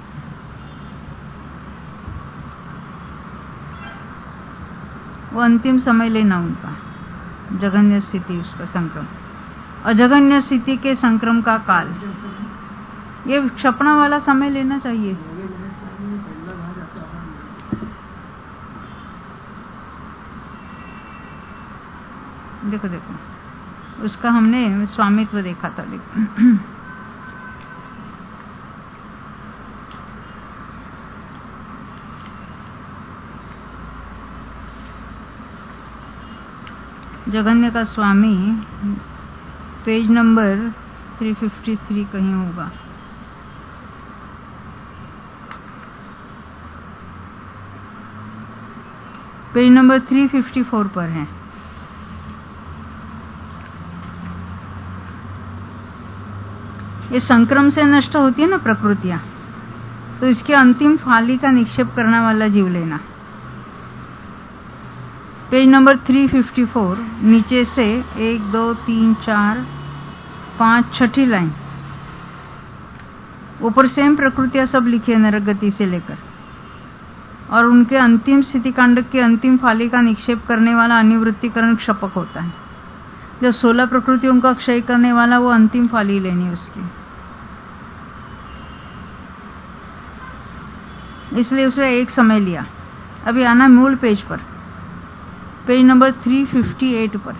वो अंतिम समय लेना उनका जघन्य स्थिति, उसका संक्रम। अजघन्य स्थिति के संक्रम का काल, ये क्षपणा वाला समय लेना चाहिए। देखो देखो उसका हमने स्वामित्व देखा था। देखो जघन्य का स्वामी पेज नंबर तीन सौ तिरेपन कहीं होगा। पेज नंबर तीन सौ चौवन पर है। ये संक्रम से नष्ट होती है ना प्रकृतियां, तो इसके अंतिम फाली का निक्षेप करने वाला जीव लेना। पेज नंबर तीन सौ चौवन नीचे से एक दो तीन चार पांच छठी लाइन ऊपर सेम प्रकृतियां सब लिखी है नरक गति से लेकर, और उनके अंतिम स्थिति कांड के अंतिम फाली का निक्षेप करने वाला अनिवृत्तिकरण क्षपक होता है। जो सोलह प्रकृतियों का क्षय करने वाला वो अंतिम फाली लेनी उसकी, इसलिए उसे एक समय लिया। अभी आना मूल पेज पर, पेज नंबर तीन सौ अट्ठावन पर।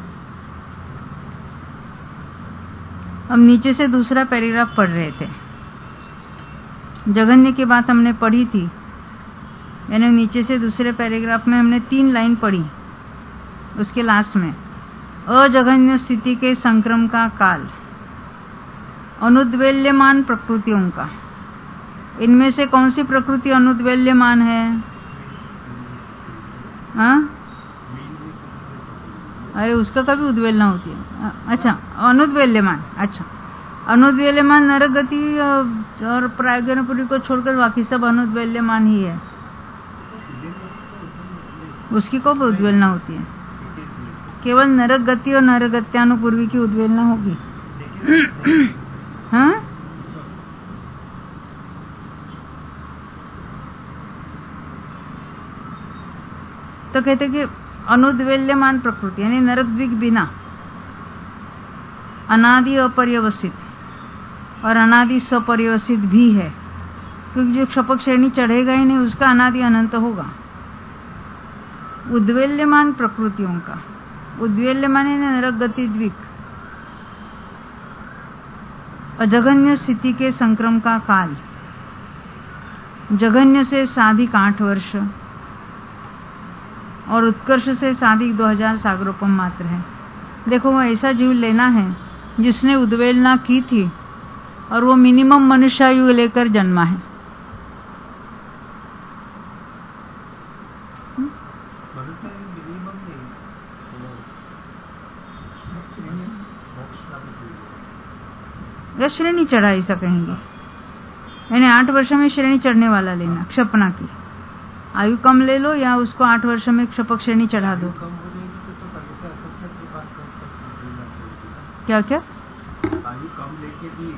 हम नीचे से दूसरा पैराग्राफ पढ़ रहे थे। जघन्य की बात हमने पढ़ी थी, यानी नीचे से दूसरे पैराग्राफ में हमने तीन लाइन पढ़ी। उसके लास्ट में अजघन्य स्थिति के संक्रम का काल, अनुद्वेल्यमान प्रकृतियों का। इनमें से कौन सी प्रकृति अनुद्वेल्यमान है? हाँ, अरे उसका कभी उद्वेलना होती है। अच्छा, अनुद्वेल्यमान। अच्छा, अनुद्वेल्यमान नरक गति और प्राज्ञानपुरी को छोड़कर बाकी सब अनुद्वेल्यमान ही है। उसकी कब उद्वेलना होती है? केवल नरक गति और नरक गत्यानुपूर्वी की उद्वेलना होगी। हाँ, तो कहते कि अनुद्वेल्यमान प्रकृति यानी नरक द्विग बिना अनादि अपर्यवसित और अनादि सपर्यवसित भी है, क्योंकि जो क्षपक श्रेणी चढ़ेगा ही नहीं उसका अनादि अनंत होगा। उद्वेल्यमान प्रकृतियों का, उद्वेल्यमान यानी नरक गति द्विग, अजघन्य स्थिति के संक्रम का काल, जघन्य से साधिक आठ वर्ष और उत्कर्ष से साधिक दो हजार सागरोपम मात्र है। देखो, वो ऐसा जीव लेना है जिसने उद्वेलना की थी और वो मिनिमम मनुष्यायु लेकर जन्मा है। या श्रेणी चढ़ा ऐसा कहेंगे, यानी आठ वर्ष में श्रेणी चढ़ने वाला लेना। क्षपना की आयु कम ले लो या उसको आठ वर्ष में क्षपक श्रेणी चढ़ा दो। क्या क्या आयु कम लेके भी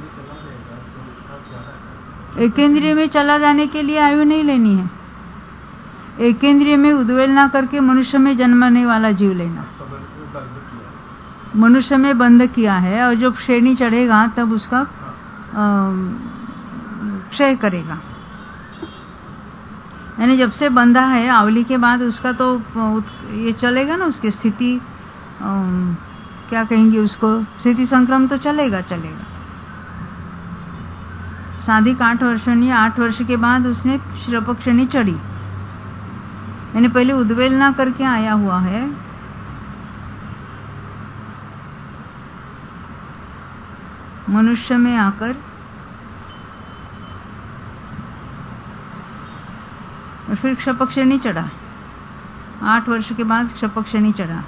एकेंद्रिय में चला जाने के लिए आयु नहीं लेनी है। एकेंद्रिय में उद्वेलना करके मनुष्य में जन्मने वाला जीव लेना। मनुष्य में बंध किया है और जब श्रेणी चढ़ेगा तब उसका क्षय करेगा। यानी जब से बंधा है आवली के बाद उसका तो ये चलेगा ना, उसकी स्थिति क्या कहेंगे उसको, स्थिति संक्रम तो चलेगा चलेगा साधिक आठ वर्ष नहीं, आठ वर्ष के बाद उसने क्षपक श्रेणी चढ़ी, यानी पहले उद्वेलना करके आया हुआ है। मनुष्य में आकर और फिर क्षपक श्रेणी चढ़ा, आठ वर्ष के बाद क्षपक श्रेणी चढ़ा।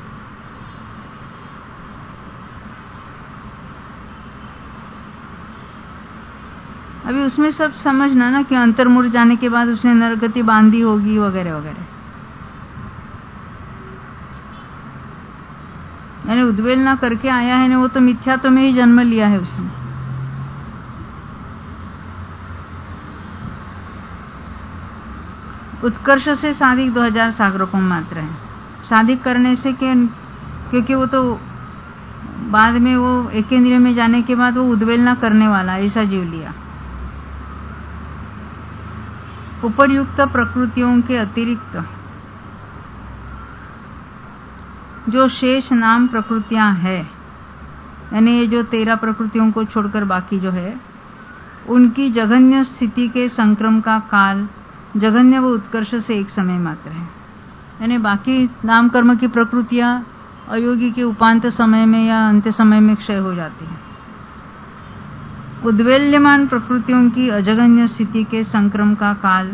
अभी उसमें सब समझना ना कि अंतर्मुड़ जाने के बाद उसने नरगति बांधी होगी वगैरह वगैरह, यानी उद्वेलना करके आया है ना, वो तो मिथ्यात्व में ही जन्म लिया है उसने। उत्कर्ष से साधिक दो हजार सागरोपम मात्र है। साधिक करने से के, क्योंकि वो तो बाद में वो एकेंद्रिय में जाने के बाद वो उद्वेलना करने वाला ऐसा जीव लिया। उपरयुक्त प्रकृतियों के अतिरिक्त जो शेष नाम प्रकृतियां हैं, यानी ये जो तेरह प्रकृतियों को छोड़कर बाकी जो है, उनकी जघन्य स्थिति के संक्रम का काल जघन्य व उत्कर्ष से एक समय मात्र है। यानी बाकी नाम कर्म की प्रकृतियां अयोगी के उपांत समय में या अंत्य समय में क्षय हो जाती है। उद्वेल्यमान प्रकृतियों की अजगन्य स्थिति के संक्रम का काल,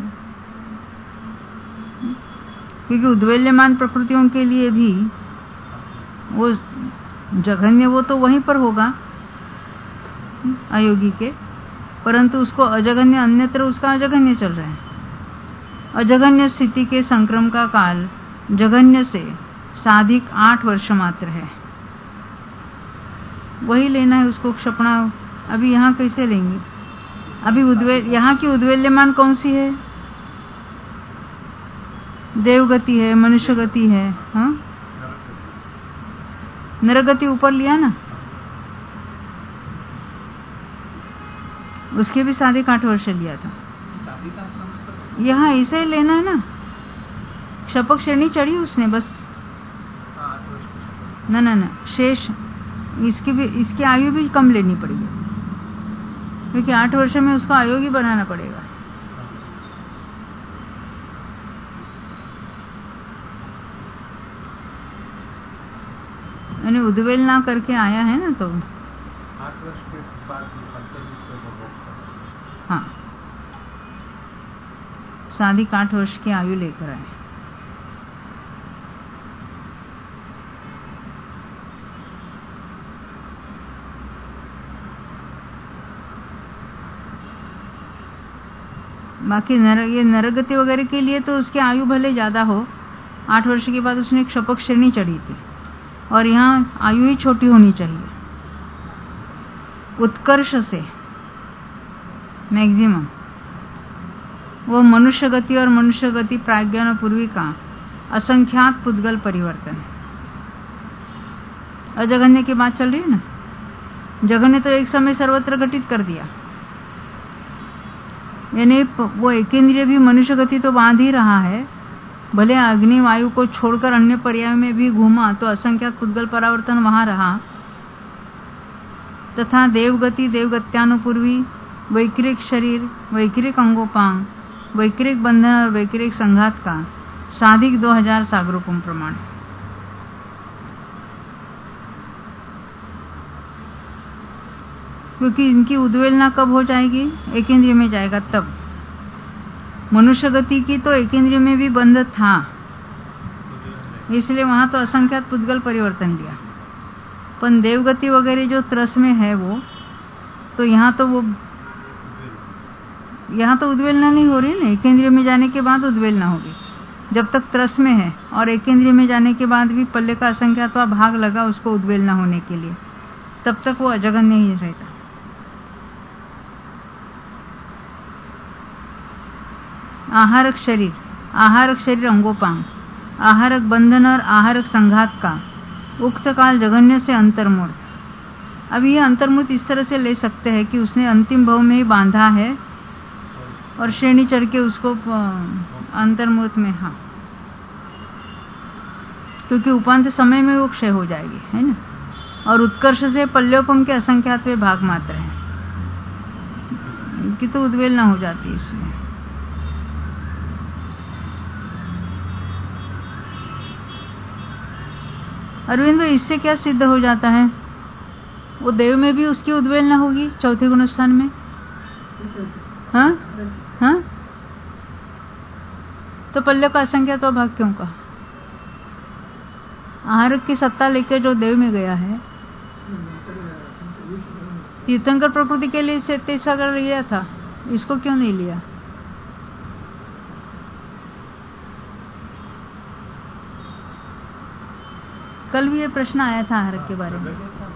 क्योंकि उद्वेल्यमान प्रकृतियों के लिए भी वो जघन्य, वो तो वहीं पर होगा अयोगी के, परंतु उसको अजगन्य, अन्यत्र उसका अजगन्य चल रहा है। अजगन्य स्थिति के संक्रम का काल जघन्य से साधिक आठ वर्ष मात्र है। वही लेना है उसको क्षपणा। अभी यहाँ कैसे लेंगे? अभी उद्वेल, यहाँ की उद्वेल्यमान कौन सी है? देवगति है, मनुष्य गति है, हाँ? नरगति ऊपर लिया ना, उसके भी साधिक आठ वर्ष लिया था। यहाँ इसे ही लेना है ना, क्षपक श्रेणी चढ़ी उसने बस। ना ना ना शेष इसकी भी, इसकी आयु भी कम लेनी पड़ेगी, क्योंकि आठ वर्ष में उसको आयोगी बनाना पड़ेगा। यानी उद्वेल ना करके आया है ना, तो आठ वर्ष के बाद हाँ साधिक आठ वर्ष की आयु लेकर आए। बाकी नर, ये नरगति वगैरह के लिए तो उसकी आयु भले ज्यादा हो, आठ वर्ष के बाद उसने क्षपक श्रेणी चढ़ी थी, और यहाँ आयु ही छोटी होनी चाहिए। उत्कर्ष से मैक्सिमम वो मनुष्य गति और मनुष्य गति प्राज्ञान पूर्वी का असंख्यात पुद्गल परिवर्तन। अजगन्य की बात चल रही है ना, जगन्य तो एक समय सर्वत्र घटित कर दिया, यानी वो एकेंद्रिय भी मनुष्य गति तो बांध ही रहा है, भले अग्नि वायु को छोड़कर अन्य पर्याय में भी घूमा तो असंख्यात पुद्गल परावर्तन वहां रहा। तथा देवगति, देवगत्यानुपूर्वी, वैक्रिक शरीर, वैक्रिक अंगोपांग, वैक्रिक बंधन और वैक्रिक संघात का साधिक दो हजार सागरोपम प्रमाण। क्योंकि इनकी उद्वेलना कब हो जाएगी? एक इंद्रिय में जाएगा तब। मनुष्य गति की तो एक इंद्रिय में भी बंध था, इसलिए वहां तो असंख्यात पुद्गल परिवर्तन लिया। पण देवगति वगैरह जो त्रस में है वो तो यहाँ तो वो यहाँ तो उद्वेलना नहीं हो रही ना। एक इंद्रिय में जाने के बाद उद्वेलना होगी, जब तक त्रस में है, और एक इंद्रिय में जाने के बाद भी पल्ले का असंख्यातवा भाग लगा उसको उद्वेलना होने के लिए, तब तक वो अजगन्य ही रहता। आहारक शरीर, आहारक शरीर अंगोपांग, आहारक बंधन और आहारक संघात का उक्त काल जगन्य से अंतर्मूर्त। अब ये अंतर्मूर्त इस तरह से ले सकते हैं कि उसने अंतिम भाव में ही बांधा है और श्रेणी चढ़ के उसको अंतर्मूर्त में, हाँ, क्योंकि उपांत समय में वो क्षय हो जाएगी, है ना। और उत्कर्ष से पल्योपम के असंख्यात वे भाग मात्र है, इनकी तो उद्वेलना हो जाती है इसमें। अरविंद, इससे क्या सिद्ध हो जाता है? वो देव में भी उसकी उद्वेलना होगी चौथे गुणस्थान में, हाँ हाँ, तो पल्ले का असंख्यात भाग क्यों कहा? आहारक की सत्ता लेकर जो देव में गया है, तीर्थंकर प्रकृति के लिए से तेईसागर लिया था, इसको क्यों नहीं लिया? कल भी ये प्रश्न आया था आहारक के बारे में।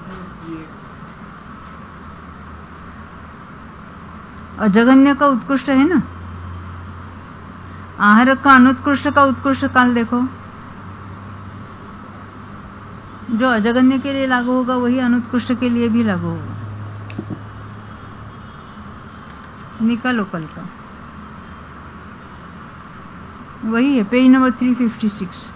और जगन्य का उत्कृष्ट है ना, आहारक का अनुत्कृष्ट का उत्कृष्ट काल देखो, जो अजगन्य के लिए लागू होगा वही अनुत्कृष्ट के लिए भी लागू होगा। निकालो कल का, वही है page number three fifty six.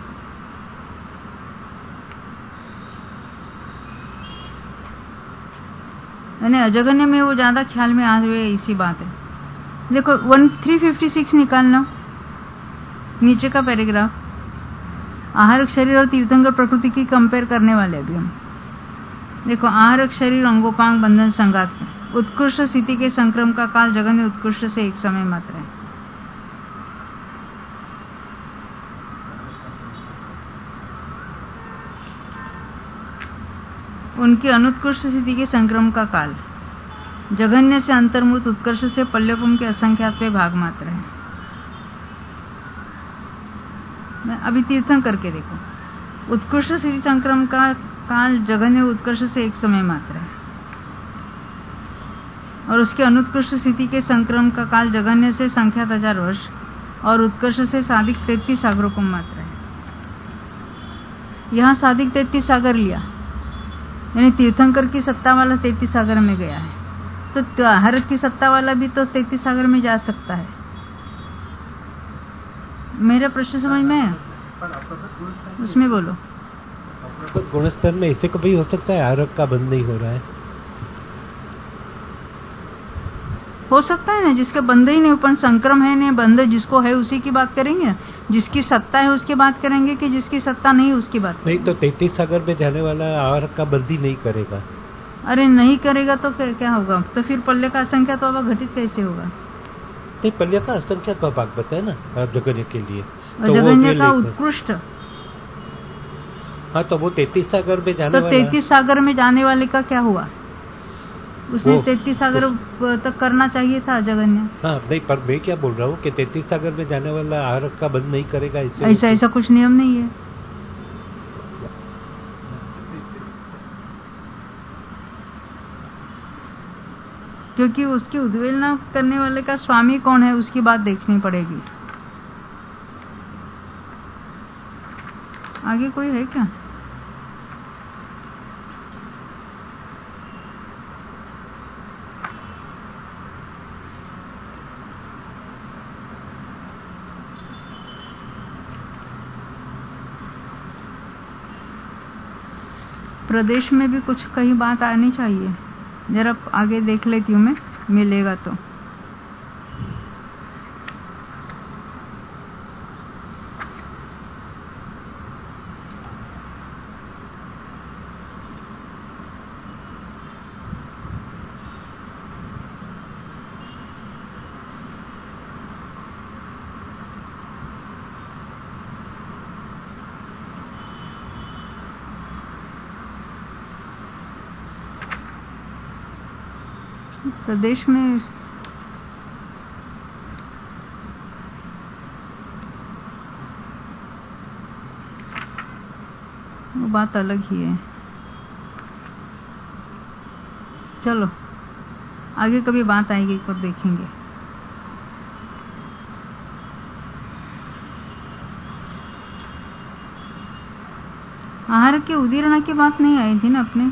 यानी अजगन्य में वो ज्यादा ख्याल में आ रहे, इसी बात है। देखो वन थ्री फिफ्टी सिक्स निकालना, नीचे का पैराग्राफ, आहारक शरीर और तीर्थंकर प्रकृति की कंपेयर करने वाले अभी हम देखो। आहारक शरीर अंगोपांग बंधन संघात, उत्कृष्ट स्थिति के संक्रम का काल जगन्य उत्कृष्ट से एक समय मात्र है। उनकी अनुत्कृष्ट स्थिति के संक्रम का काल जघन्य से अंतर्मूर्त उत्कर्ष से पल्यपुम के असंख्यात भाग मात्र है। अभी तीर्थन करके देखो, उत्कृष्ट स्थिति संक्रम का काल जघन्य उत्कर्ष से एक समय मात्र है और उसके अनुत्कृष्ट स्थिति के संक्रम का काल जघन्य से संख्यात हजार वर्ष और उत्कर्ष से साधिक तैतीस सागरों को मात्र है। यहाँ साधिक तैतीस सागर लिया, यानी तीर्थंकर की सत्ता वाला तैतीस सागर में गया है, तो आहारक की सत्ता वाला भी तो तैतीस सागर में जा सकता है। मेरा प्रश्न समझ में है? उसमें बोलो। गुणस्तर में ऐसे कभी हो सकता है आहारक का बंद नहीं हो रहा है? हो सकता है ना, जिसके बंद ही नहीं, ऊपर संक्रम है नहीं, बंद जिसको है उसी की बात करेंगे। जिसकी सत्ता है उसकी बात करेंगे कि जिसकी सत्ता नहीं उसकी बात नहीं। तो तैतीस सागर में जाने वाला आहारक का बंदी नहीं करेगा। अरे नहीं करेगा तो क्या, क्या होगा? तो फिर पल्ले का असंख्यात तो घटित कैसे होगा? नहीं, पल्ले का असंख्यात भाग बताए ना आप जगन्य के लिए, तो जगन्य का उत्कृष्ट। हाँ, तो वो तैतीस सागर में जाने तो तैतीस सागर में जाने वाले का क्या हुआ? उसने तैतीस सागर तक करना चाहिए था जगन्य। हाँ नहीं, पर मैं क्या बोल रहा हूँ कि तैतीस सागर में जाने वाला आहारक का बंद नहीं करेगा। ऐसा ऐसा कुछ नियम नहीं है। क्योंकि उसकी उद्वेलना करने वाले का स्वामी कौन है उसकी बात देखनी पड़ेगी। आगे कोई है क्या? प्रदेश में भी कुछ कहीं बात आनी चाहिए, जरा आगे देख लेती हूँ मैं, मिलेगा तो। प्रदेश में वो बात अलग ही है। चलो आगे कभी बात आएगी तो देखेंगे। आहार के उदीर्ण की बात नहीं आई थी ना अपने?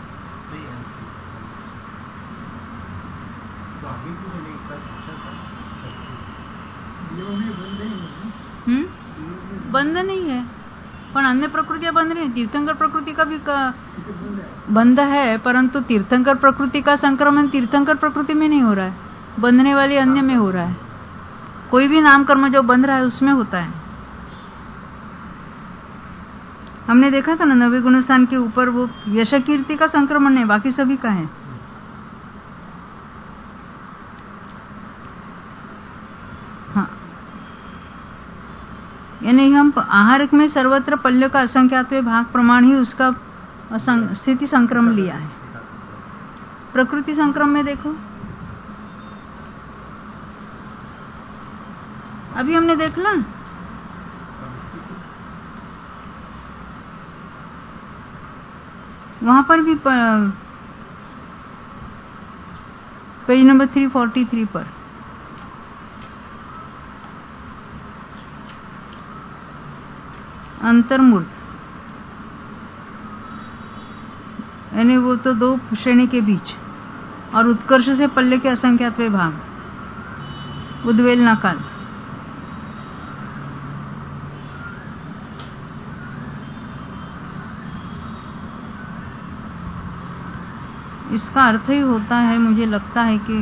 हम्म बंद नहीं है, पर अन्य प्रकृतियां बंद नहीं। तीर्थंकर प्रकृति का भी का बंद है, परंतु तीर्थंकर प्रकृति का संक्रमण तीर्थंकर प्रकृति में नहीं हो रहा है, बंधने वाली अन्य में हो रहा है। कोई भी नाम कर्म जो बंध रहा है उसमें होता है। हमने देखा था ना, नवे गुणस्थान के ऊपर वो यश कीर्ति का संक्रमण है, बाकी सभी का है। हाँ, यानी हम आहारक में सर्वत्र पल्य का असंख्यात भाग प्रमाण ही उसका स्थिति संक्रम लिया है। प्रकृति संक्रम में देखो, अभी हमने देखला वहां पर भी पेज नंबर तीन सौ तैंतालीस पर अंतर्मूर्त, यानी वो तो दो श्रेणी के बीच, और उत्कर्ष से पल्ले के असंख्यात भाग, उद्वेलना काल। इसका अर्थ ही होता है, मुझे लगता है कि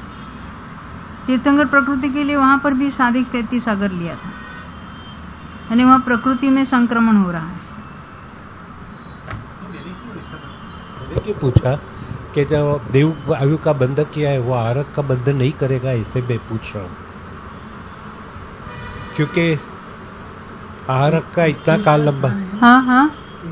तीर्थंकर प्रकृति के लिए वहां पर भी साधिक तैतीस सागर लिया था, यानी वहाँ प्रकृति में संक्रमण हो रहा है। मैंने क्यों पूछा कि जब देव आयु का बंधन किया है वो आहारक का बंधन नहीं करेगा, इसे मैं पूछ रहा हूँ। क्योंकि आहारक का इतना काल लंबा, हाँ हाँ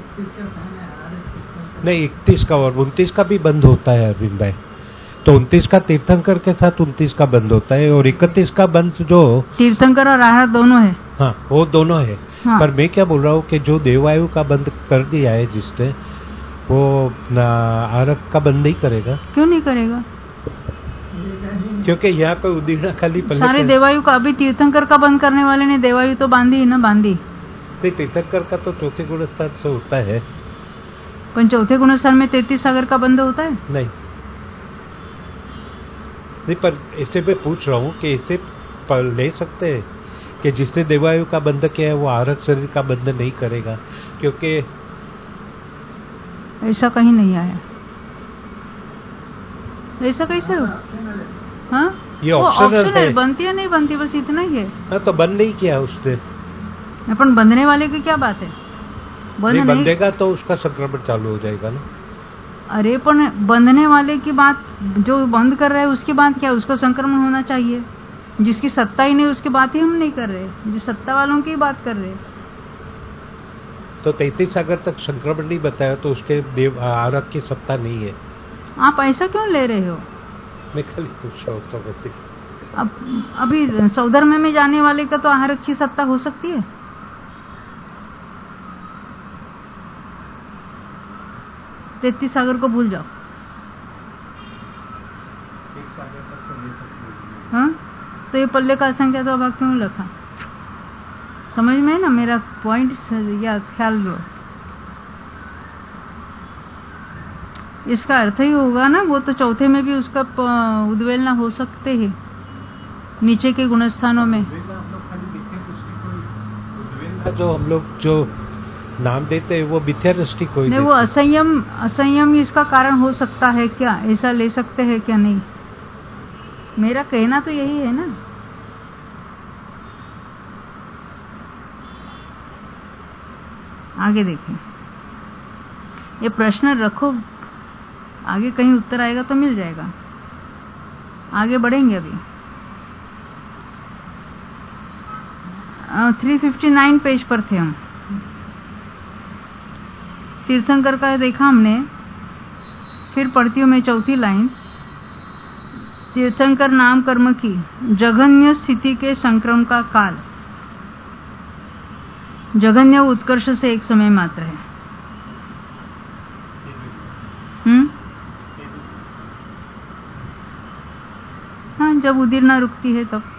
नहीं इकतीस का और उनतीस का भी बंद होता है अरविंद भाई। तो उनतीस का तीर्थंकर के साथ उनतीस का बंद होता है और इकतीस का बंद जो तीर्थंकर और आहार दोनों है। हाँ वो दोनों है। हाँ। पर मैं क्या बोल रहा हूँ कि जो देवायु का बंद कर दिया है जिसने, वो आहारक का बंद नहीं करेगा। क्यों नहीं करेगा? क्योंकि यहाँ पे उदीर्णा खाली सारे देवायु का, अभी तीर्थंकर का बंद करने वाले ने देवायु तो बांधी ना बांधी। नहीं तीर्थंकर का तो चौथे गुणस्थान से होता है। पर चौथे गुणस्थान में तैतीस सागर का बंद होता है? नहीं नहीं, पर इसे मैं पूछ रहा हूँ कि इसे पर ले सकते हैं कि जिसने देवायु का बंध किया है वो आहारक शरीर का बंधन नहीं करेगा, क्योंकि ऐसा कहीं नहीं आया। ऐसा कैसे हो? हाँ ये ऑप्शनल है। बनती है नहीं बनती, बस इतना ही है। हाँ तो बंद नहीं किया उसने। अपन बंधने वाले की क्या बात है? बंद नहीं नहीं बंधेगा तो उसका संक्रमण चालू हो जाएगा ना। अरे पण बंधने वाले की बात, जो बंद कर रहा है उसकी बात क्या? उसका संक्रमण होना चाहिए। जिसकी सत्ता ही नहीं उसकी बात ही हम नहीं कर रहे, जिस सत्ता वालों की बात कर रहे। तो तैतीस सागर तक संक्रमण नहीं बताया तो उसके देव आहारक की सत्ता नहीं है। आप ऐसा क्यों ले रहे हो? मैं खाली पूछ रहा हूँ समझते। अब अभी सौधर्म में जाने वाले का तो आहारक की सत्ता हो सकती है। तैतीस सागर को भूल जाओ। एक सागर तक तो ले सकते हैं। हाँ तो ये पल्ले का असंख्या तो अभाग क्यों लिखा? समझ में है ना मेरा पॉइंट? या ख्याल लो, इसका अर्थ ही होगा ना, वो तो चौथे में भी उसका उद्वेलना हो सकते हैं नीचे के गुणस्थानों में। जो हम लोग जो नाम देते हैं वो मिथ्या दृष्टि को ही नहीं, वो असंयम असंयम इसका कारण हो सकता है क्या? ऐसा ले सकते हैं क्या? नहीं, मेरा कहना तो यही है ना। आगे देखें, ये प्रश्न रखो, आगे कहीं उत्तर आएगा तो मिल जाएगा। आगे बढ़ेंगे। अभी थ्री फिफ्टी नाइन पेज पर थे हम। तीर्थंकर का देखा हमने, फिर पढ़ती हूँ मैं चौथी लाइन। तीर्थंकर नाम कर्म की जघन्य स्थिति के संक्रमण का काल जघन्य उत्कर्ष से एक समय मात्र है। हम्म हाँ, जब उदीर्णा रुकती है तब।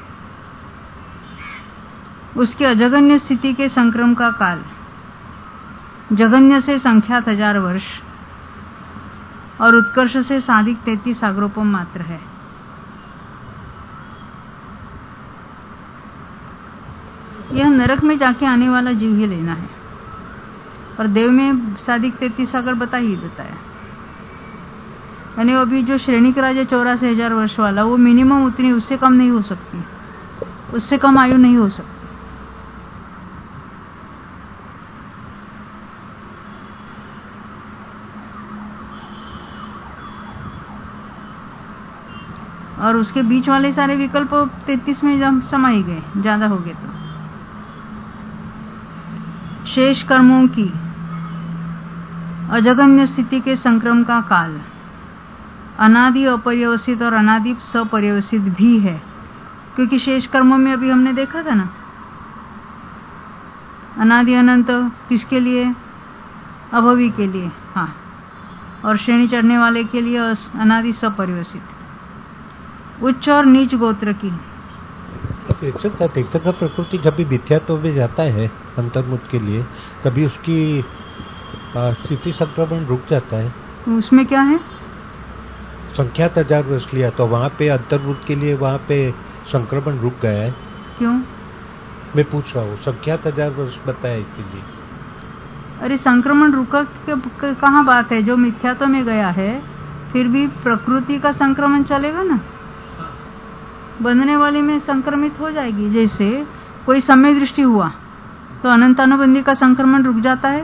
उसके अजघन्य स्थिति के संक्रमण का काल जघन्य से संख्यात हजार वर्ष और उत्कर्ष से साधिक तैतीस सागरोपम मात्र है। यह नरक में जाके आने वाला जीव ही लेना है, और देव में साधिक तैतीस सागर बता ही देता है। यानी अभी जो श्रेणी का राजा चौरासी हजार वर्ष वाला, वो मिनिमम उतनी, उससे कम नहीं हो सकती, उससे कम आयु नहीं हो सकती। और उसके बीच वाले सारे विकल्प तैतीस में जब समाई गए, ज्यादा हो गए तो। शेष कर्मों की अजघन्य स्थिति के संक्रमण का काल अनादि अपर्यवसित और अनादि सपर्यवसित भी है, क्योंकि शेष कर्मों में अभी हमने देखा था ना, अनादि अनंत किसके लिए? अभवी के लिए, हाँ, और श्रेणी चढ़ने वाले के लिए अनादि सपर्यवसित, उच्च और नीच गोत्र की। तीर्थंकर प्रकृति जब भी मिथ्यात्व में जाता है अंतर्मुख के लिए, तभी उसकी स्थिति संक्रमण रुक जाता है। उसमें क्या है? संख्यात हजार वर्ष लिया तो वहाँ पे अंतर्मुख के लिए वहाँ पे संक्रमण रुक गया है। क्यों? मैं पूछ रहा हूँ, संख्यात हजार वर्ष बताया इसीलिए। अरे संक्रमण रुका कहाँ बात है? जो मिथ्यात्व में गया है फिर भी प्रकृति का संक्रमण चलेगा ना, बंधने वाले में संक्रमित हो जाएगी। जैसे कोई समय दृष्टि हुआ, तो अनंतानुबंधी का संक्रमण रुक जाता है।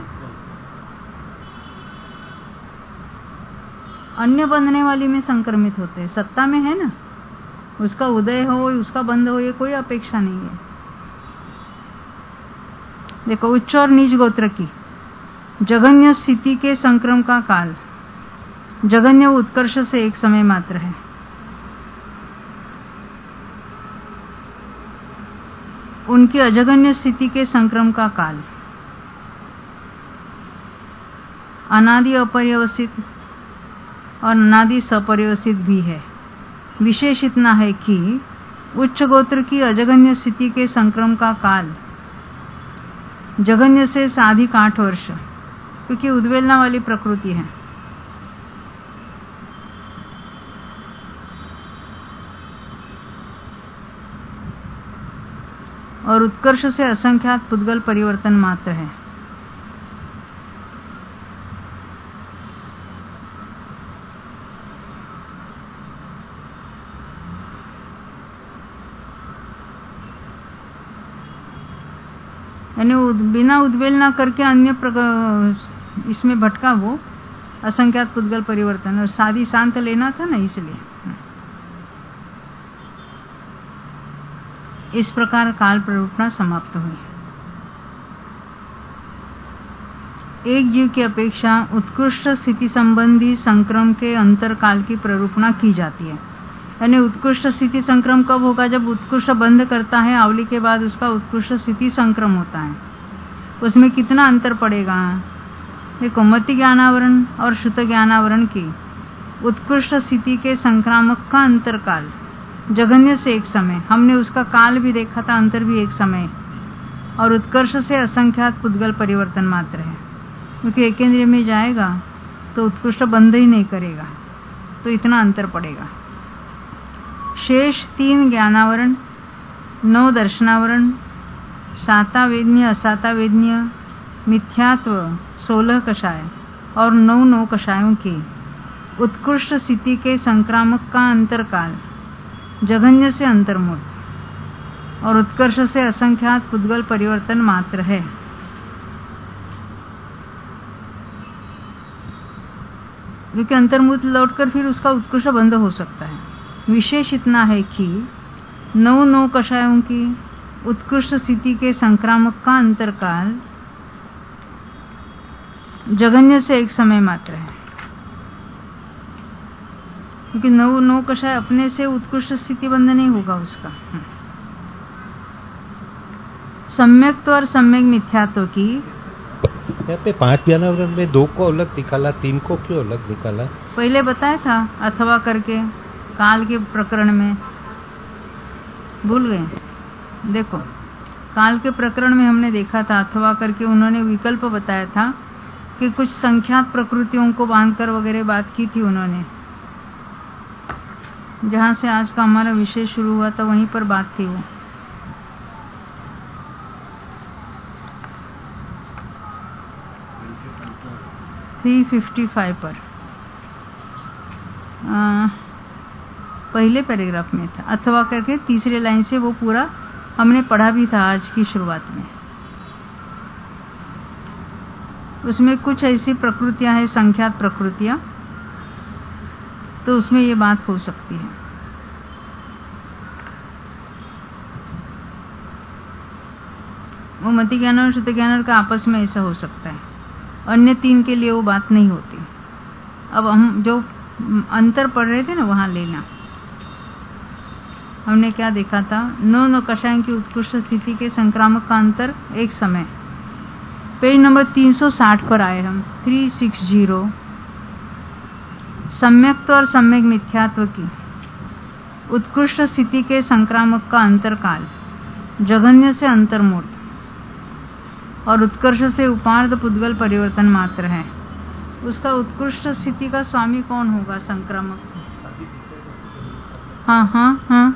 अन्य बंधने वाली में संक्रमित होते हैं, सत्ता में है ना, उसका उदय हो उसका बंध हो ये कोई अपेक्षा नहीं है। देखो उच्च और नीच गोत्र की जघन्य स्थिति के संक्रम का काल जघन्य उत्कर्ष से एक समय मात्र है। उनकी अजघन्य स्थिति के संक्रम का काल अनादि अपर्यवसित और अनादि सपर्यवसित भी है। विशेष इतना है कि उच्च गोत्र की अजघन्य स्थिति के संक्रम का काल जघन्य से साधिक आठ वर्ष, क्योंकि उद्वेलना वाली प्रकृति है। और उत्कर्ष से असंख्यात पुद्गल परिवर्तन मात्र है। यानी बिना उद्वेलना करके अन्य इसमें भटका वो असंख्यात पुद्गल परिवर्तन, और साधी शांत लेना था ना, इसलिए इस प्रकार काल प्ररूपणा समाप्त हुई। एक जीव की अपेक्षा उत्कृष्ट स्थिति संबंधी संक्रम के अंतर काल की प्ररूपणा की जाती है। यानी उत्कृष्ट स्थिति संक्रम कब होगा? जब उत्कृष्ट बंध करता है आवली के बाद उसका उत्कृष्ट स्थिति संक्रम होता है। उसमें कितना अंतर पड़ेगा? देखो मति ज्ञानावरण और शुद्ध ज्ञानावरण की उत्कृष्ट स्थिति के संक्रामक का अंतर काल जघन्य से एक समय, हमने उसका काल भी देखा था, अंतर भी एक समय, और उत्कर्ष से असंख्यात पुद्गल परिवर्तन मात्र है। क्योंकि एकेंद्रिय में जाएगा तो उत्कृष्ट बंध ही नहीं करेगा, तो इतना अंतर पड़ेगा। शेष तीन ज्ञानावरण, नौ दर्शनावरण, सातावेदनीय असातावेदनीय, मिथ्यात्व, सोलह कषाय और नौ नौ कषायों की उत्कृष्ट स्थिति के संक्रामक का अंतरकाल जघन्य से अंतर्मुक्त और उत्कर्ष से असंख्यात पुद्गल परिवर्तन मात्र है। क्योंकि अंतर्मुक्त लौटकर फिर उसका उत्कृष्ट बंध हो सकता है। विशेष इतना है कि नौ नौ कषायों की उत्कृष्ट स्थिति के संक्रामक का अंतरकाल जघन्य से एक समय मात्र है। क्योंकि नौ नौ कषाय अपने से उत्कृष्ट स्थिति बंध नहीं होगा उसका। सम्यक्त्व और सम्यक मिथ्यात्व की, यहाँ पे पांच ज्ञानावरण में दो को अलग निकाला, तीन को क्यों अलग निकाला? पहले बताया था अथवा करके काल के प्रकरण में, भूल गए? देखो काल के प्रकरण में हमने देखा था अथवा करके उन्होंने विकल्प बताया था कि कुछ संख्यात प्रकृतियों को बांधकर वगैरह बात की थी उन्होंने। जहां से आज का हमारा विषय शुरू हुआ था वहीं पर बात थी वो। थ्री फिफ्टी फाइव पर आ, पहले पैराग्राफ में था अथवा करके तीसरे लाइन से वो पूरा हमने पढ़ा भी था आज की शुरुआत में। उसमें कुछ ऐसी प्रकृतियां हैं संख्यात प्रकृतियां, तो उसमें ये बात हो सकती है। वो मति ज्ञान और शुद्ध ज्ञान का आपस में ऐसा हो सकता है, अन्य तीन के लिए वो बात नहीं होती। अब हम जो अंतर पढ़ रहे थे ना वहां लेना, हमने क्या देखा था? नौ नौ कषाय की उत्कृष्ट स्थिति के संक्रामक का अंतर एक समय, पेज नंबर तीन सौ साठ पर आए हम, तीन सौ साठ। सम्यक्त्व और सम्यक मिथ्यात्व की उत्कृष्ट स्थिति के संक्रामक का अंतरकाल जघन्य से अंतर्मूर्त और उत्कर्ष से उपार्थ पुद्गल परिवर्तन मात्र है। उसका उत्कृष्ट स्थिति का स्वामी कौन होगा? संक्रामक। हाँ हाँ हाँ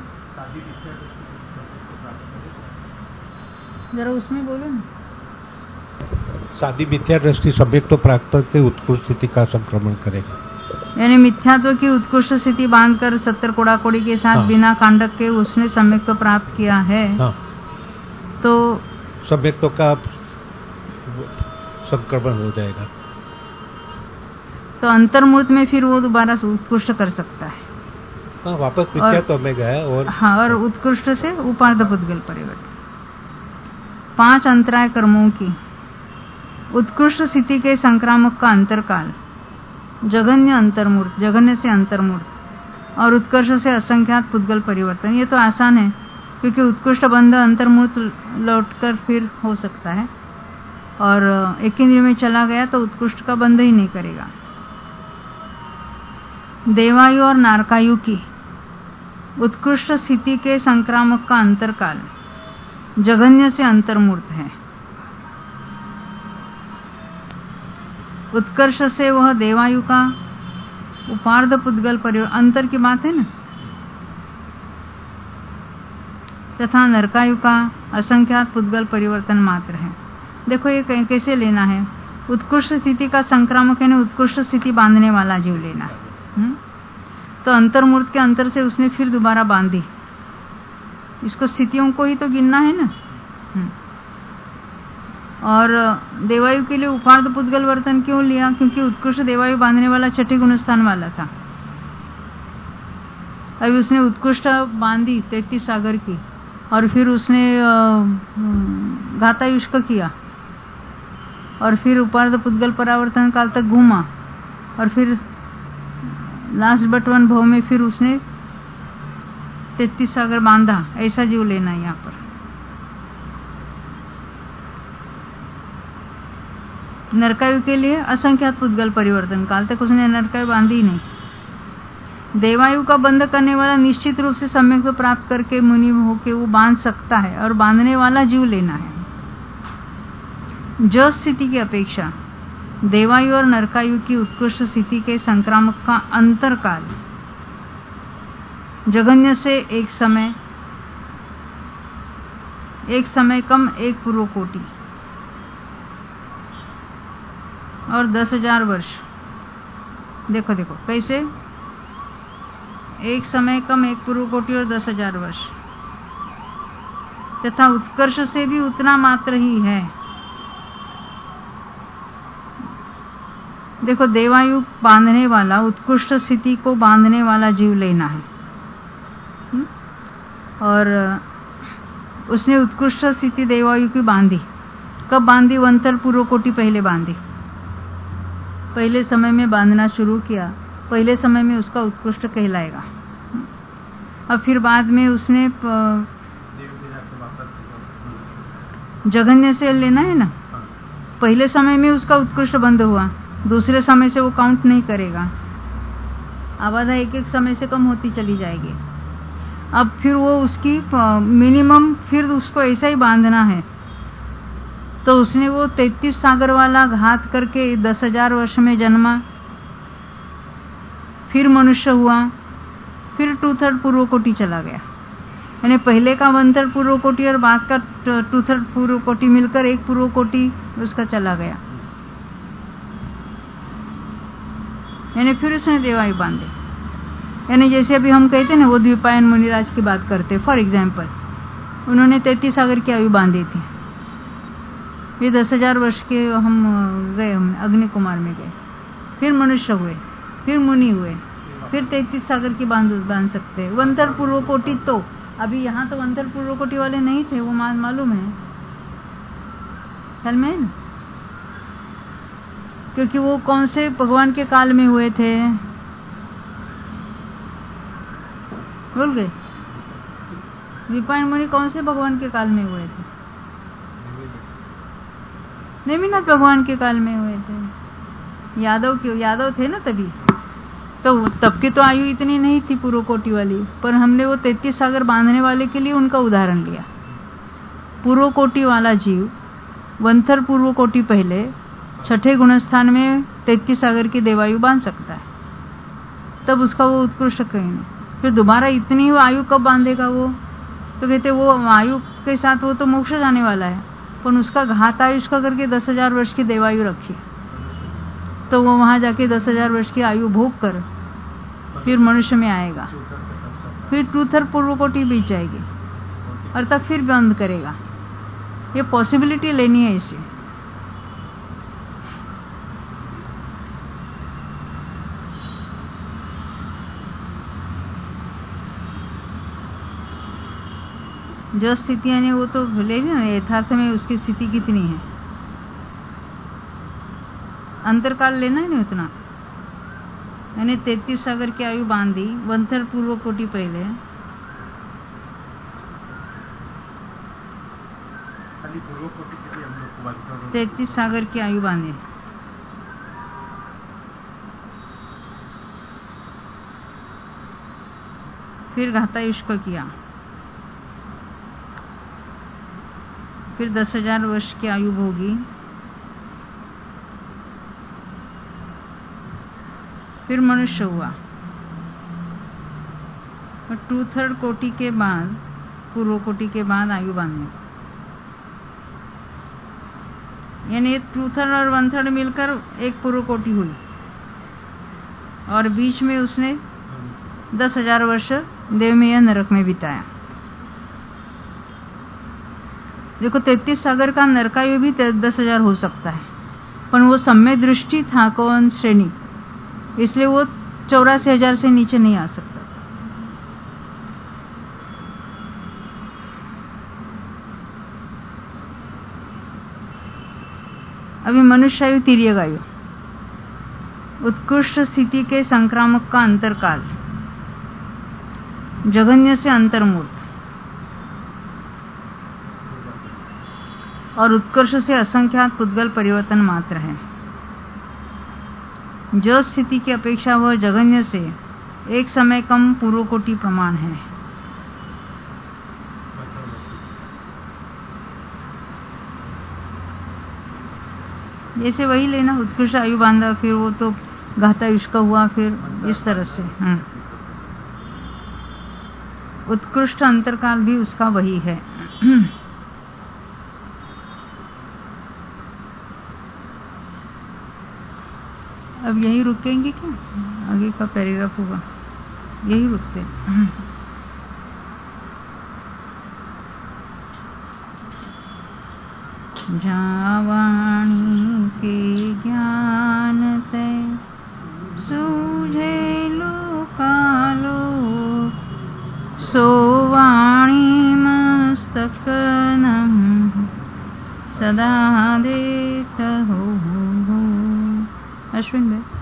जरा उसमें बोलो ना। सादी मिथ्या दृष्टि सम्यक तो प्राप्त के उत्कृष्ट स्थिति का संक्रमण करेगा। यानी मिथ्यात्व की उत्कृष्ट स्थिति बांधकर सत्तर कोड़ा कोड़ी के साथ हाँ। बिना कांडक के उसने सम्यक तो प्राप्त किया है। हाँ। तो सम्यक तो का संक्रमण हो जाएगा। तो अंतर्मूर्त में फिर वो दोबारा उत्कृष्ट कर सकता है। हाँ, वापस मिथ्यात्व में गया और हाँ, और उत्कृष्ट से उपार्थ पुद्गल परिवर्तन। पांच अंतराय कर्मों की उत्कृष्ट स्थिति के संक्रामक का अंतरकाल, जघन्य अंतर्मूर्त, जघन्य से अंतर्मूर्त और उत्कर्ष से असंख्यात पुद्गल परिवर्तन। ये तो आसान है क्योंकि उत्कृष्ट बंध अंतर्मूर्त लौटकर फिर हो सकता है और एक इंद्रिय में चला गया तो उत्कृष्ट का बंध ही नहीं करेगा। देवायु और नारकायु की उत्कृष्ट स्थिति के संक्रामक का अंतरकाल जघन्य से अंतर्मूर्त है। उत्कर्ष से वह देवायु का उपार्ध पुद्गल परिवर्तन, अंतर की बात है ना, तथा नरकायु का असंख्यात पुद्गल परिवर्तन मात्र है। देखो ये कैसे लेना है, उत्कृष्ट स्थिति का संक्रामक है, उत्कृष्ट स्थिति बांधने वाला जीव लेना है। हुँ? तो अंतर्मूर्त के अंतर से उसने फिर दोबारा बांधी, इसको स्थितियों को ही तो गिनना है ना। हुँ? और देवायु के लिए उपार्ध पुद्गल वर्तन क्यों लिया? क्योंकि उत्कृष्ट देवायु बांधने वाला छठे गुणस्थान वाला था। अभी उसने उत्कृष्ट बांधी तैतीस सागर की और फिर उसने घातायुष्क किया और फिर उपार्ध पुद्गल परावर्तन काल तक घूमा और फिर लास्ट बट वन भव में फिर उसने तैतीस सागर बांधा। ऐसा जीव लेना है यहाँ पर। नरकायु के लिए असंख्यात पुद्गल परिवर्तन काल तक उसने नरकायु बांधी ही नहीं। देवायु का बंध करने वाला निश्चित रूप से सम्यक तो प्राप्त करके मुनि होके वो बांध सकता है और बांधने वाला जीव लेना है। जो स्थिति की अपेक्षा देवायु और नरकायु की उत्कृष्ट स्थिति के संक्रामक का अंतरकाल जघन्य से एक समय एक समय कम एक पूर्व कोटि और दस हजार वर्ष। देखो देखो कैसे, एक समय कम एक पूर्व कोटि और दस हजार वर्ष तथा उत्कर्ष से भी उतना मात्र ही है। देखो देवायु बांधने वाला, उत्कृष्ट स्थिति को बांधने वाला जीव लेना है। हुँ? और उसने उत्कृष्ट स्थिति देवायु की बांधी। कब बांधी? वंतर पूर्व कोटि पहले बांधी, पहले समय में बांधना शुरू किया, पहले समय में उसका उत्कृष्ट कहलाएगा। अब फिर बाद में उसने जघन्य से लेना है ना, पहले समय में उसका उत्कृष्ट बंध हुआ, दूसरे समय से वो काउंट नहीं करेगा, आबादा एक एक समय से कम होती चली जाएगी। अब फिर वो उसकी मिनिमम फिर उसको ऐसा ही बांधना है, तो उसने वो तैतीस सागर वाला घात करके दस हजार वर्ष में जन्मा, फिर मनुष्य हुआ, फिर टू थर्ड पूर्व कोटि चला गया। यानी पहले का वन थर्ड पूर्व कोटि और बाद का टू थर्ड पूर्व कोटि मिलकर एक पूर्व कोटि उसका चला गया। यानी फिर उसने देवायु बांधे। यानी जैसे अभी हम कहते ना, वो द्विपायन मुनिराज की बात करते, फॉर एग्जाम्पल उन्होंने तैतीस सागर की आयु बांधी थी। ये दस हजार वर्ष के हम गए, हम अग्नि कुमार में गए, फिर मनुष्य हुए, फिर मुनि हुए, फिर तैतीस सागर की बांध बांध सकते हैं। वंतर पूर्व कोटि तो अभी यहाँ तो वंतर पूर्व कोटि वाले नहीं थे, वो मालूम है, ख्याल में है ना, क्योंकि वो कौन से भगवान के काल में हुए थे, भूल गए? विपायन मुनि कौन से भगवान के काल में हुए थे? नेमिनाथ भगवान के काल में हुए थे। यादव क्यों? यादव थे ना तभी, तो तब की तो आयु इतनी नहीं थी पूर्व कोटि वाली, पर हमने वो तैतीस सागर बांधने वाले के लिए उनका उदाहरण लिया। पूर्व कोटि वाला जीव वंथर पूर्व कोटि पहले छठे गुणस्थान में तैतीस सागर की देवायु बांध सकता है, तब उसका वो उत्कृष्ट कहेंगे। फिर दोबारा इतनी आयु कब बांधेगा वो? तो कहते वो आयु के साथ वो तो मोक्ष जाने वाला है, पर उसका घात आयुष का करके दस हजार वर्ष की देवायु रखी, तो वो वहां जाके दस हजार वर्ष की आयु भोग कर फिर मनुष्य में आएगा, फिर टूथर पूर्व कोटि बीत जाएगी और तब फिर बंद करेगा। ये पॉसिबिलिटी लेनी है इसे। जो स्थिति है वो तो ले ली ना, यथार्थ में उसकी स्थिति कितनी है, अंतरकाल लेना है ना उतना। मैंने तैतीस सागर की आयु बांधी, वंथर पूर्व कोटि पहले, खाली पूर्व कोटि के लिए हम लोग को बात करो। तैतीस सागर की आयु बांधी, फिर घातायुष्क किया, फिर दस हजार वर्ष की आयु भोगी, फिर मनुष्य हुआ, और टू थर्ड कोटि के बाद, पूर्व कोटि के बाद आयु बांधी, यानी टू थर्ड और वन थर्ड मिलकर एक पूर्व कोटि हुई, और बीच में उसने दस हजार वर्ष देव में या नरक में बिताया। देखो तैतीस सागर का नरकायु भी दस हजार हो सकता है, पर वो सम्य दृष्टि था कौन, श्रेणी, इसलिए वो चौरासी हजार से नीचे नहीं आ सकता। अभी मनुष्यायु तिर्यगायु, उत्कृष्ट स्थिति के संक्रामक का अंतरकाल, जघन्य से अंतर्मूर्त, और उत्कर्ष से असंख्यात पुद्गल परिवर्तन मात्र है। जो स्थिति की अपेक्षा वह जघन्य से एक समय कम पूर्व कोटि प्रमाण है। जैसे वही लेना, उत्कृष्ट आयु बांधा, फिर वो तो घातायुष्क हुआ, फिर इस तरह से उत्कृष्ट अंतरकाल भी उसका वही है। अब यही रुकेंगे क्या, आगे का पैराग्राफ होगा, यही रुकते हैं। जावाणी के ज्ञान ते सूझे लोकालो, सोवाणी मस्तक नम सदा देख हो। अश्विन भाई।